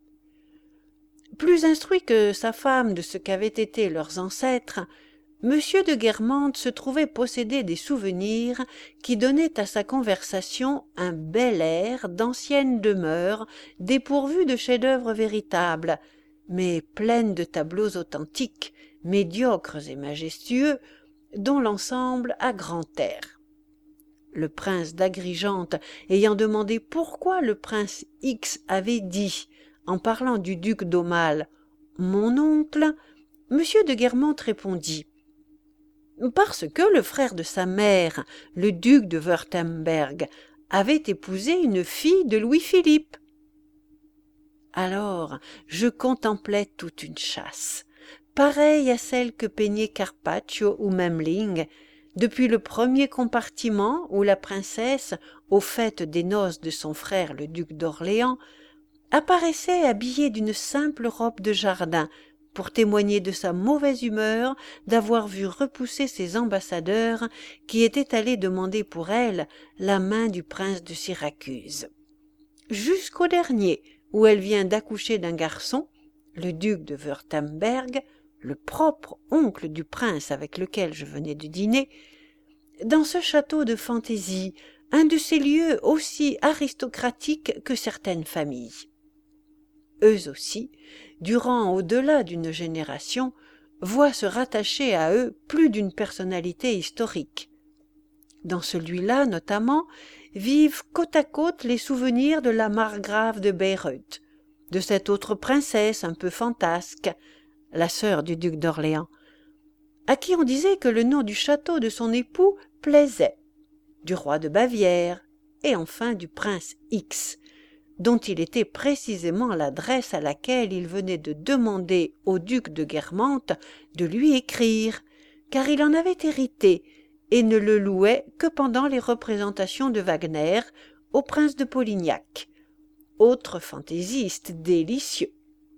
S1: Plus instruit que sa femme de ce qu'avaient été leurs ancêtres, M. de Guermantes se trouvait posséder des souvenirs qui donnaient à sa conversation un bel air d'ancienne demeure dépourvue de chefs-d'œuvre véritables, mais pleine de tableaux authentiques, médiocres et majestueux, dont l'ensemble a grand air. Le prince d'Agrigente ayant demandé pourquoi le prince X avait dit, en parlant du duc d'Aumale, « mon oncle », M. de Guermantes répondit « parce que le frère de sa mère, le duc de Wurtemberg, avait épousé une fille de Louis-Philippe. » Alors je contemplais toute une chasse, pareille à celle que peignait Carpaccio ou Memling, depuis le premier compartiment où la princesse, au fait des noces de son frère le duc d'Orléans, apparaissait habillée d'une simple robe de jardin pour témoigner de sa mauvaise humeur d'avoir vu repousser ses ambassadeurs qui étaient allés demander pour elle la main du prince de Syracuse. Jusqu'au dernier, où elle vient d'accoucher d'un garçon, le duc de Wurtemberg, le propre oncle du prince avec lequel je venais de dîner, dans ce château de fantaisie, un de ces lieux aussi aristocratiques que certaines familles. Eux aussi, durant au-delà d'une génération, voient se rattacher à eux plus d'une personnalité historique. Dans celui-là, notamment, vivent côte à côte les souvenirs de la margrave de Bayreuth, de cette autre princesse un peu fantasque, la sœur du duc d'Orléans, à qui on disait que le nom du château de son époux plaisait, du roi de Bavière, et enfin du prince X, dont il était précisément l'adresse à laquelle il venait de demander au duc de Guermantes de lui écrire, car il en avait hérité, et ne le louait que pendant les représentations de Wagner au prince de Polignac, autre fantaisiste délicieux.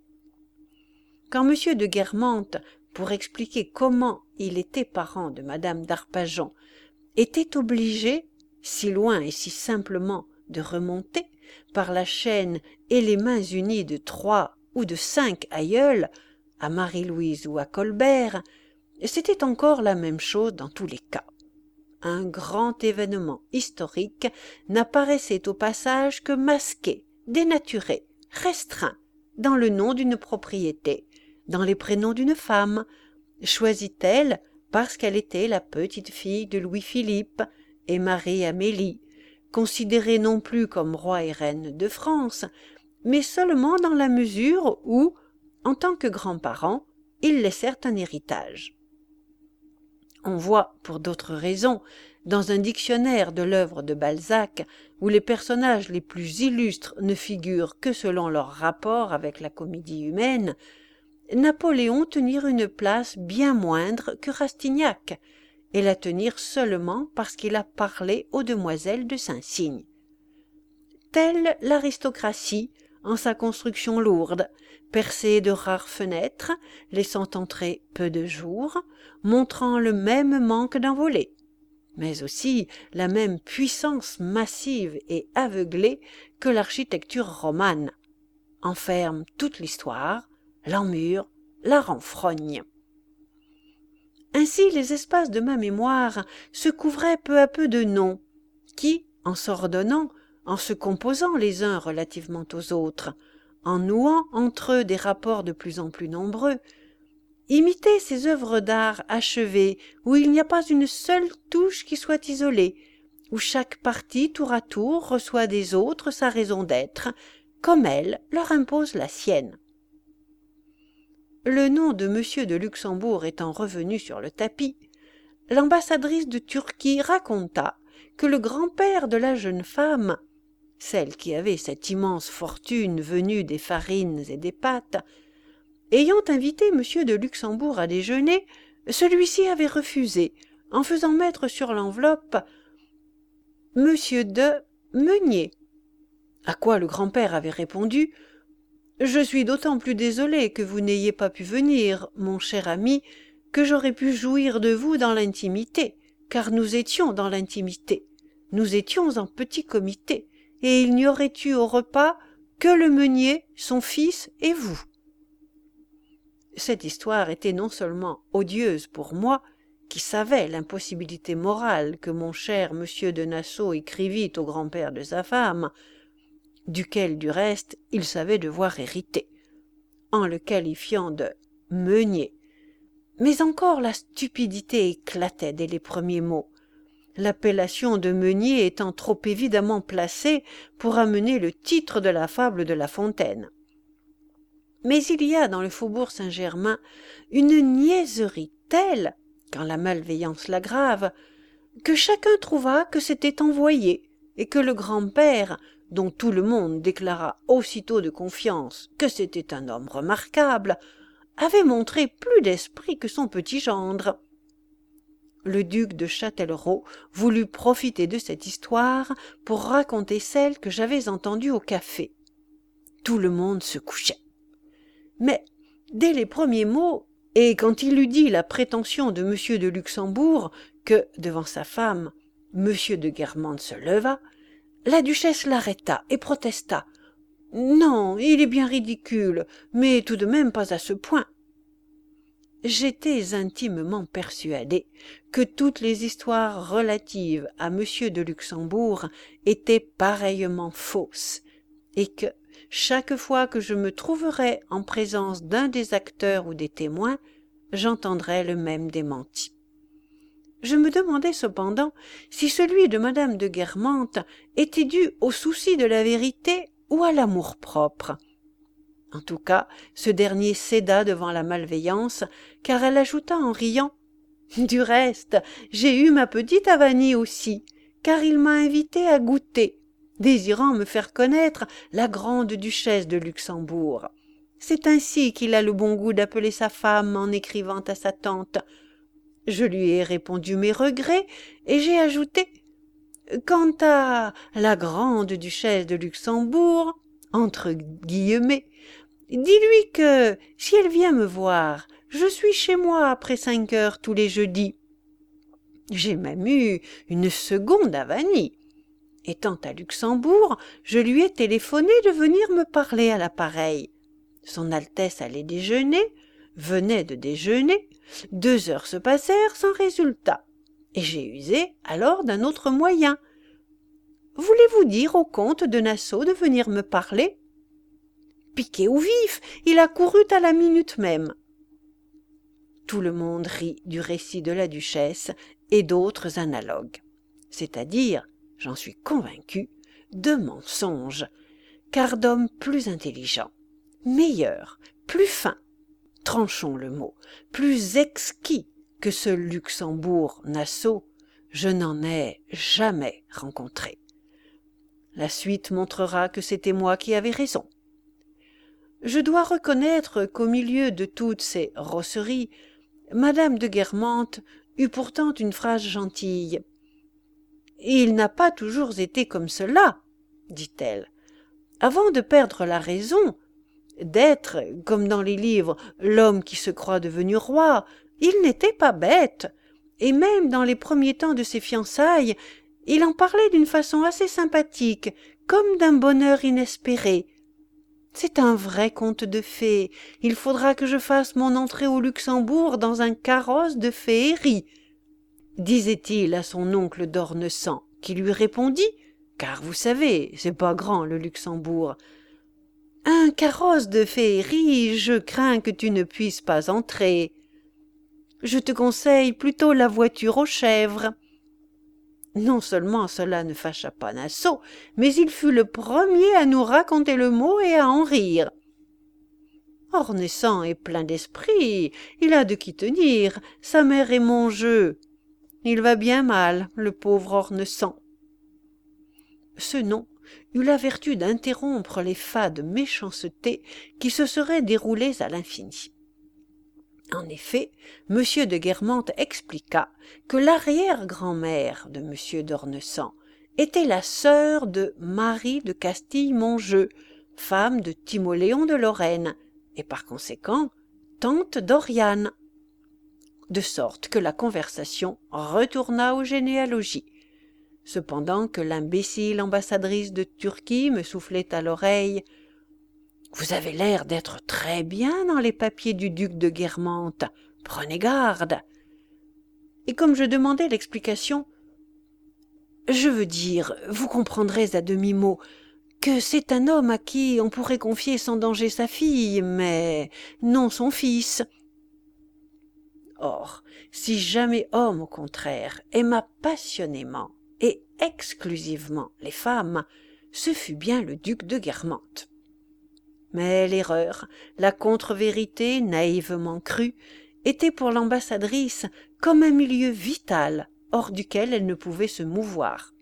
S1: Quand M. de Guermantes, pour expliquer comment il était parent de madame d'Arpajon, était obligé, si loin et si simplement, de remonter, par la chaîne et les mains unies de 3 ou de 5 aïeuls, à Marie-Louise ou à Colbert, c'était encore la même chose dans tous les cas. Un grand événement historique n'apparaissait au passage que masqué, dénaturé, restreint, dans le nom d'une propriété, dans les prénoms d'une femme, choisit-elle parce qu'elle était la petite-fille de Louis-Philippe et Marie-Amélie, considérée non plus comme roi et reine de France, mais seulement dans la mesure où, en tant que grands-parents, ils laissèrent un héritage. On voit, pour d'autres raisons, dans un dictionnaire de l'œuvre de Balzac, où les personnages les plus illustres ne figurent que selon leur rapport avec la comédie humaine, Napoléon tenir une place bien moindre que Rastignac, et la tenir seulement parce qu'il a parlé aux demoiselles de Saint-Cygne. Telle l'aristocratie, en sa construction lourde, percée de rares fenêtres, laissant entrer peu de jour, montrant le même manque d'envolée, mais aussi la même puissance massive et aveuglée que l'architecture romane, enferme toute l'histoire, l'emmure, la renfrogne. Ainsi les espaces de ma mémoire se couvraient peu à peu de noms, qui, en s'ordonnant, en se composant les uns relativement aux autres, en nouant entre eux des rapports de plus en plus nombreux, imitaient ces œuvres d'art achevées où il n'y a pas une seule touche qui soit isolée, où chaque partie tour à tour reçoit des autres sa raison d'être, comme elle leur impose la sienne. Le nom de M. de Luxembourg étant revenu sur le tapis, l'ambassadrice de Turquie raconta que le grand-père de la jeune femme, celle qui avait cette immense fortune venue des farines et des pâtes, ayant invité M. de Luxembourg à déjeuner, celui-ci avait refusé, en faisant mettre sur l'enveloppe « Monsieur de Meunier », à quoi le grand-père avait répondu « Je suis d'autant plus désolé que vous n'ayez pas pu venir, mon cher ami, que j'aurais pu jouir de vous dans l'intimité, car nous étions dans l'intimité. Nous étions en petit comité, et il n'y aurait eu au repas que le meunier, son fils et vous. » Cette histoire était non seulement odieuse pour moi, qui savais l'impossibilité morale que mon cher monsieur de Nassau écrivit au grand-père de sa femme, duquel du reste il savait devoir hériter, en le qualifiant de meunier, mais encore la stupidité éclatait dès les premiers mots, l'appellation de meunier étant trop évidemment placée pour amener le titre de la fable de La Fontaine. Mais il y a dans le faubourg Saint-Germain une niaiserie telle, quand la malveillance l'aggrave, que chacun trouva que c'était envoyé, et que le grand-père, dont tout le monde déclara aussitôt de confiance que c'était un homme remarquable, avait montré plus d'esprit que son petit gendre. Le duc de Châtellerault voulut profiter de cette histoire pour raconter celle que j'avais entendue au café. Tout le monde se couchait. Mais, dès les premiers mots, et quand il eut dit la prétention de M. de Luxembourg que, devant sa femme, M. de Guermantes se leva, la duchesse l'arrêta et protesta. « Non, il est bien ridicule, mais tout de même pas à ce point. » J'étais intimement persuadé que toutes les histoires relatives à M. de Luxembourg étaient pareillement fausses, et que, chaque fois que je me trouverais en présence d'un des acteurs ou des témoins, j'entendrais le même démenti. Je me demandais cependant si celui de madame de Guermantes était dû au souci de la vérité ou à l'amour-propre. En tout cas, ce dernier céda devant la malveillance, car elle ajouta en riant « Du reste, j'ai eu ma petite à Vanille aussi, car il m'a invité à goûter, désirant me faire connaître la grande duchesse de Luxembourg. C'est ainsi qu'il a le bon goût d'appeler sa femme en écrivant à sa tante. Je lui ai répondu mes regrets, et j'ai ajouté « Quant à la grande duchesse de Luxembourg, entre guillemets, dis-lui que, si elle vient me voir, je suis chez moi après 5 heures tous les jeudis. » J'ai même eu une seconde à Vanille. Étant à Luxembourg, je lui ai téléphoné de venir me parler à l'appareil. Son Altesse allait déjeuner, venait de déjeuner, 2 heures se passèrent sans résultat, et j'ai usé alors d'un autre moyen. « Voulez-vous dire au comte de Nassau de venir me parler ?» Piqué au vif, il accourut à la minute même. Tout le monde rit du récit de la duchesse et d'autres analogues, c'est-à-dire, j'en suis convaincu, de mensonges, car d'hommes plus intelligents, meilleurs, plus fins, tranchons le mot, plus exquis que ce Luxembourg-Nassau, je n'en ai jamais rencontré. La suite montrera que c'était moi qui avais raison. Je dois reconnaître qu'au milieu de toutes ces rosseries, madame de Guermantes eut pourtant une phrase gentille. « Il n'a pas toujours été comme cela, dit-elle. Avant de perdre la raison, d'être, comme dans les livres, l'homme qui se croit devenu roi, il n'était pas bête, et même dans les premiers temps de ses fiançailles, il en parlait d'une façon assez sympathique, comme d'un bonheur inespéré. C'est un vrai conte de fées. Il faudra que je fasse mon entrée au Luxembourg dans un carrosse de féerie, disait-il à son oncle d'Ornessan, qui lui répondit, car vous savez, c'est pas grand le Luxembourg. Un carrosse de féerie, je crains que tu ne puisses pas entrer. Je te conseille plutôt la voiture aux chèvres. Non seulement cela ne fâcha pas Nassau, mais il fut le premier à nous raconter le mot et à en rire. Ornessan est plein d'esprit, il a de qui tenir, sa mère est mon jeu. Il va bien mal, le pauvre Ornessan. Ce nom eut la vertu d'interrompre les fades méchancetés qui se seraient déroulées à l'infini. En effet, M. de Guermantes expliqua que l'arrière-grand-mère de M. d'Ornessan était la sœur de Marie de Castille-Monjeu, femme de Timoléon de Lorraine, et par conséquent tante d'Oriane, de sorte que la conversation retourna aux généalogies. Cependant que l'imbécile ambassadrice de Turquie me soufflait à l'oreille « Vous avez l'air d'être très bien dans les papiers du duc de Guermantes. Prenez garde. » Et comme je demandais l'explication, « Je veux dire, vous comprendrez à demi-mot, que c'est un homme à qui on pourrait confier sans danger sa fille, mais non son fils. » Or, si jamais homme, au contraire, aima passionnément et exclusivement les femmes, ce fut bien le duc de Guermantes. Mais l'erreur, la contre-vérité naïvement crue, était pour l'ambassadrice comme un milieu vital hors duquel elle ne pouvait se mouvoir.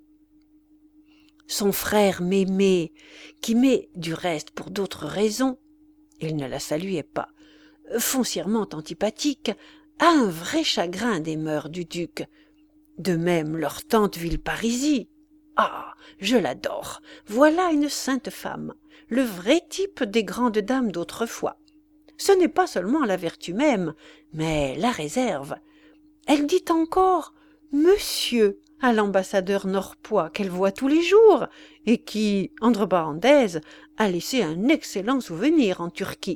S1: Son frère Mémé, qui m'est, du reste, pour d'autres raisons, il ne la saluait pas, foncièrement antipathique, a un vrai chagrin des mœurs du duc. De même leur tante Villeparisis. Ah, je l'adore. Voilà une sainte femme, le vrai type des grandes dames d'autrefois. Ce n'est pas seulement la vertu même, mais la réserve. Elle dit encore « monsieur » à l'ambassadeur Norpois qu'elle voit tous les jours et qui, entre parenthèses, a laissé un excellent souvenir en Turquie.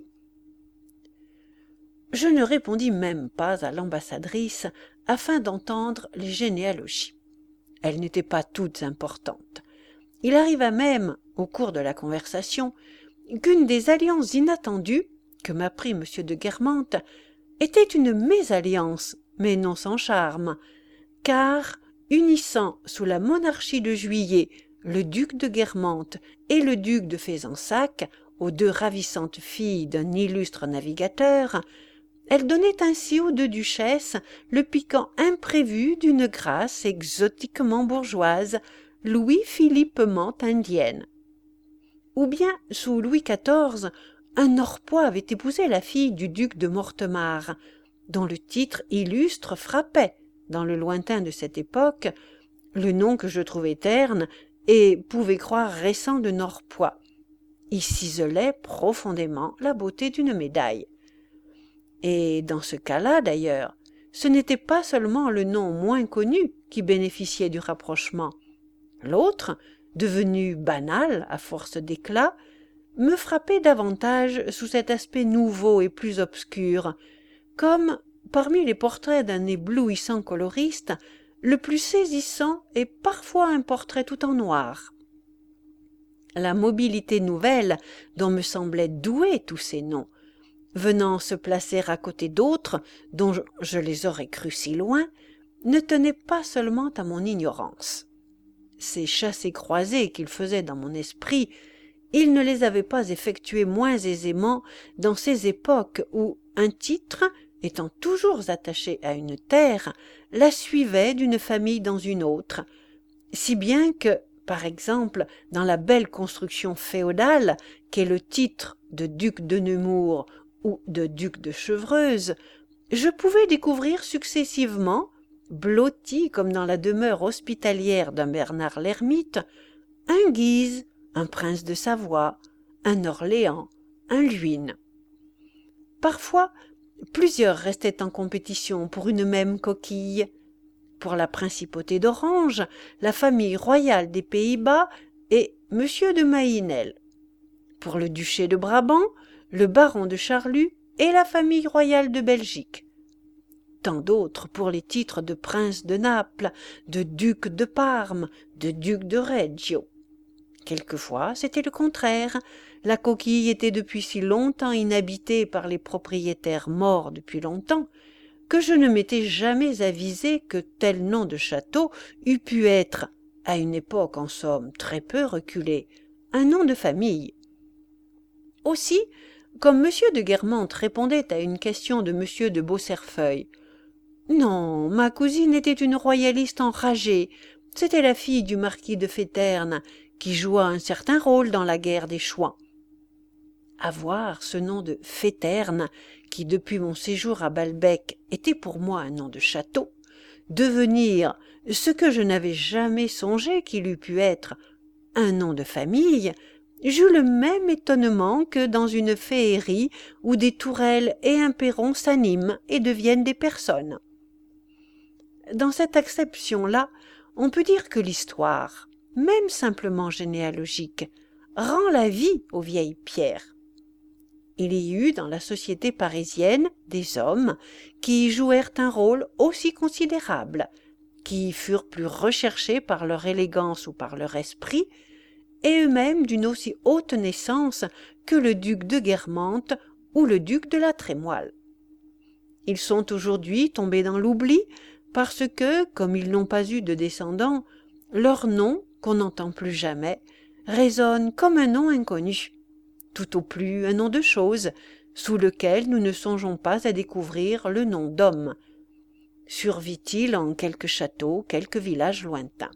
S1: Je ne répondis même pas à l'ambassadrice afin d'entendre les généalogies. Elles n'étaient pas toutes importantes. Il arriva même, au cours de la conversation, qu'une des alliances inattendues que m'apprit M. de Guermantes était une mésalliance, mais non sans charme, car, unissant sous la monarchie de Juillet le duc de Guermantes et le duc de Fezensac aux deux ravissantes filles d'un illustre navigateur, elle donnait ainsi aux deux duchesses le piquant imprévu d'une grâce exotiquement bourgeoise, Louis-Philippement indienne. Ou bien, sous Louis XIV, un Norpois avait épousé la fille du duc de Mortemart, dont le titre illustre frappait, dans le lointain de cette époque, le nom que je trouvais terne et pouvais croire récent de Norpois. Y ciselait profondément la beauté d'une médaille. Et dans ce cas-là, d'ailleurs, ce n'était pas seulement le nom moins connu qui bénéficiait du rapprochement. L'autre, devenu banal à force d'éclat, me frappait davantage sous cet aspect nouveau et plus obscur, comme, parmi les portraits d'un éblouissant coloriste, le plus saisissant est parfois un portrait tout en noir. La mobilité nouvelle dont me semblaient doués tous ces noms, venant se placer à côté d'autres dont je les aurais crus si loin, ne tenait pas seulement à mon ignorance. Ces chassés-croisés qu'il faisait dans mon esprit, il ne les avait pas effectués moins aisément dans ces époques où un titre, étant toujours attachée à une terre, la suivait d'une famille dans une autre, si bien que, par exemple, dans la belle construction féodale qu'est le titre de duc de Nemours ou de duc de Chevreuse, je pouvais découvrir successivement, blotti comme dans la demeure hospitalière d'un Bernard l'Ermite, un Guise, un prince de Savoie, un Orléans, un Luynes. Parfois, plusieurs restaient en compétition pour une même coquille. Pour la principauté d'Orange, la famille royale des Pays-Bas et M. de Maïnel. Pour le duché de Brabant, le baron de Charlus et la famille royale de Belgique. Tant d'autres pour les titres de prince de Naples, de duc de Parme, de duc de Reggio. Quelquefois, c'était le contraire. La coquille était depuis si longtemps inhabitée par les propriétaires morts depuis longtemps, que je ne m'étais jamais avisé que tel nom de château eût pu être, à une époque en somme très peu reculée, un nom de famille. Aussi, comme M. de Guermantes répondait à une question de M. de Beaucerfeuil, « Non, ma cousine était une royaliste enragée, c'était la fille du marquis de Féterne, qui joua un certain rôle dans la guerre des Chouans. » Avoir ce nom de Féterne, qui depuis mon séjour à Balbec était pour moi un nom de château, devenir ce que je n'avais jamais songé qu'il eût pu être, un nom de famille, j'eus le même étonnement que dans une féerie où des tourelles et un perron s'animent et deviennent des personnes. Dans cette acception-là, on peut dire que l'histoire, même simplement généalogique, rend la vie aux vieilles pierres. Il y eut dans la société parisienne des hommes qui y jouèrent un rôle aussi considérable, qui furent plus recherchés par leur élégance ou par leur esprit, et eux-mêmes d'une aussi haute naissance que le duc de Guermantes ou le duc de la Trémoille. Ils sont aujourd'hui tombés dans l'oubli parce que, comme ils n'ont pas eu de descendants, leur nom, qu'on n'entend plus jamais, résonne comme un nom inconnu, tout au plus un nom de chose, sous lequel nous ne songeons pas à découvrir le nom d'homme. Survit-il en quelque château, quelque village lointain.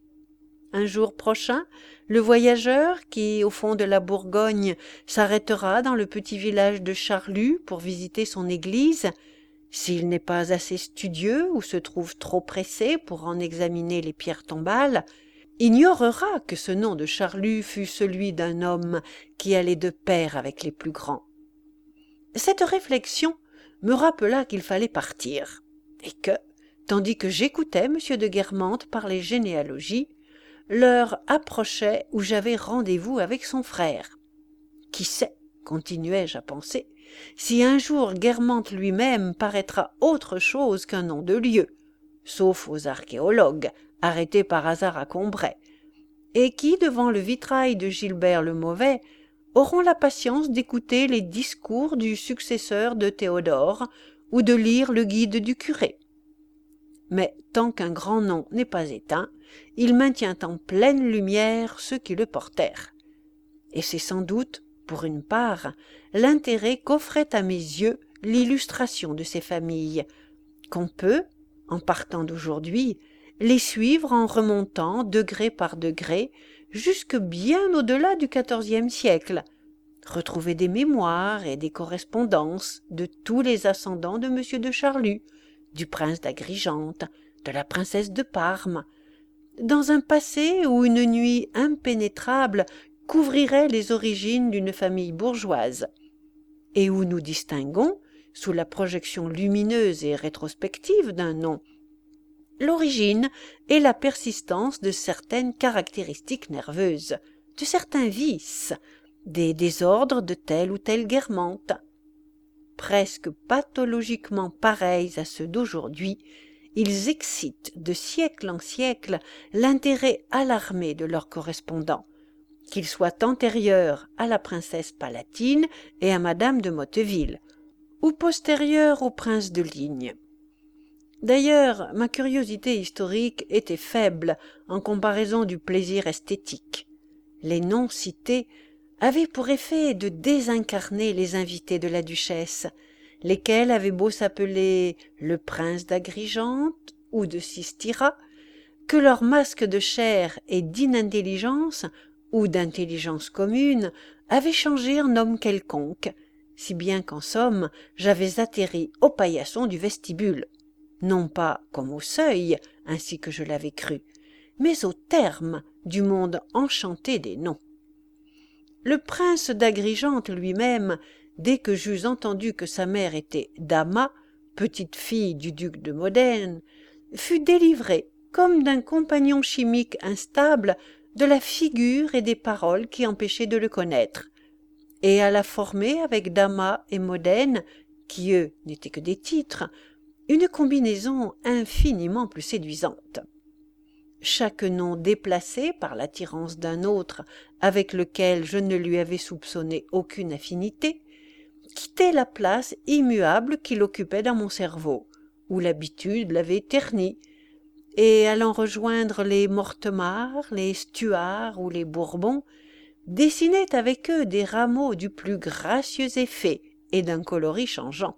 S1: Un jour prochain, le voyageur qui, au fond de la Bourgogne, s'arrêtera dans le petit village de Charlus pour visiter son église, s'il n'est pas assez studieux ou se trouve trop pressé pour en examiner les pierres tombales, ignorera que ce nom de Charlus fut celui d'un homme qui allait de pair avec les plus grands. Cette réflexion me rappela qu'il fallait partir, et que, tandis que j'écoutais M. de Guermantes parler généalogie, l'heure approchait où j'avais rendez-vous avec son frère. Qui sait, continuai-je à penser, si un jour Guermantes lui-même paraîtra autre chose qu'un nom de lieu, sauf aux archéologues, arrêtés par hasard à Combray, et qui, devant le vitrail de Gilbert le Mauvais, auront la patience d'écouter les discours du successeur de Théodore ou de lire le guide du curé. Mais tant qu'un grand nom n'est pas éteint, il maintient en pleine lumière ceux qui le portèrent. Et c'est sans doute, pour une part, l'intérêt qu'offrait à mes yeux l'illustration de ces familles, qu'on peut, en partant d'aujourd'hui, les suivre en remontant degré par degré jusque bien au-delà du XIVe siècle, retrouver des mémoires et des correspondances de tous les ascendants de M. de Charlus, du prince d'Agrigente, de la princesse de Parme, dans un passé où une nuit impénétrable couvrirait les origines d'une famille bourgeoise, et où nous distinguons, sous la projection lumineuse et rétrospective d'un nom, l'origine et la persistance de certaines caractéristiques nerveuses, de certains vices, des désordres de telle ou telle Guermantes. Presque pathologiquement pareils à ceux d'aujourd'hui, ils excitent de siècle en siècle l'intérêt alarmé de leurs correspondants, qu'ils soient antérieurs à la princesse Palatine et à madame de Motteville, ou postérieurs au prince de Ligne. D'ailleurs, ma curiosité historique était faible en comparaison du plaisir esthétique. Les noms cités avaient pour effet de désincarner les invités de la duchesse, lesquels avaient beau s'appeler le prince d'Agrigente ou de Sistira, que leur masque de chair et d'inintelligence ou d'intelligence commune avait changé en homme quelconque, si bien qu'en somme j'avais atterri au paillasson du vestibule, non pas comme au seuil, ainsi que je l'avais cru, mais au terme du monde enchanté des noms. Le prince d'Agrigente lui-même, dès que j'eus entendu que sa mère était Dama, petite-fille du duc de Modène, fut délivré, comme d'un compagnon chimique instable, de la figure et des paroles qui empêchaient de le connaître, et alla former avec Dama et Modène, qui eux n'étaient que des titres, une combinaison infiniment plus séduisante. Chaque nom déplacé par l'attirance d'un autre avec lequel je ne lui avais soupçonné aucune affinité, quittait la place immuable qu'il occupait dans mon cerveau, où l'habitude l'avait terni, et allant rejoindre les Mortemart, les Stuart ou les Bourbon, dessinait avec eux des rameaux du plus gracieux effet et d'un coloris changeant.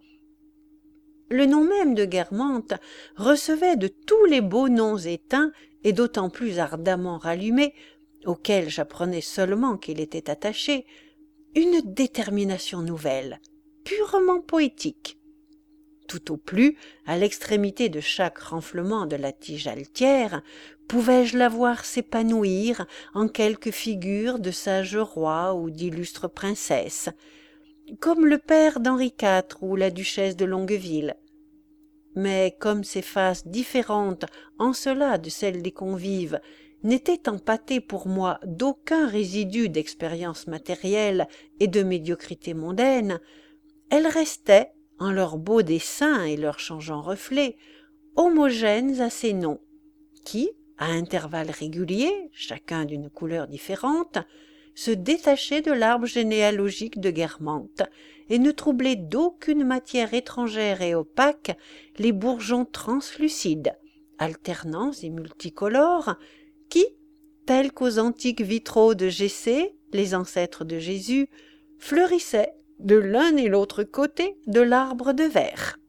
S1: Le nom même de Guermantes recevait de tous les beaux noms éteints et d'autant plus ardemment rallumés, auxquels j'apprenais seulement qu'il était attaché, une détermination nouvelle, purement poétique. Tout au plus, à l'extrémité de chaque renflement de la tige altière, pouvais-je la voir s'épanouir en quelque figure de sage roi ou d'illustre princesse, comme le père d'Henri IV ou la duchesse de Longueville. Mais comme ces faces différentes en cela de celles des convives n'étaient empâtées pour moi d'aucun résidu d'expérience matérielle et de médiocrité mondaine, elles restaient, en leurs beaux dessins et leurs changeants reflets, homogènes à ces noms, qui, à intervalles réguliers, chacun d'une couleur différente, se détachaient de l'arbre généalogique de Guermantes et ne troublaient d'aucune matière étrangère et opaque les bourgeons translucides, alternants et multicolores, qui, tels qu'aux antiques vitraux de Gessé, les ancêtres de Jésus, fleurissaient de l'un et l'autre côté de l'arbre de verre.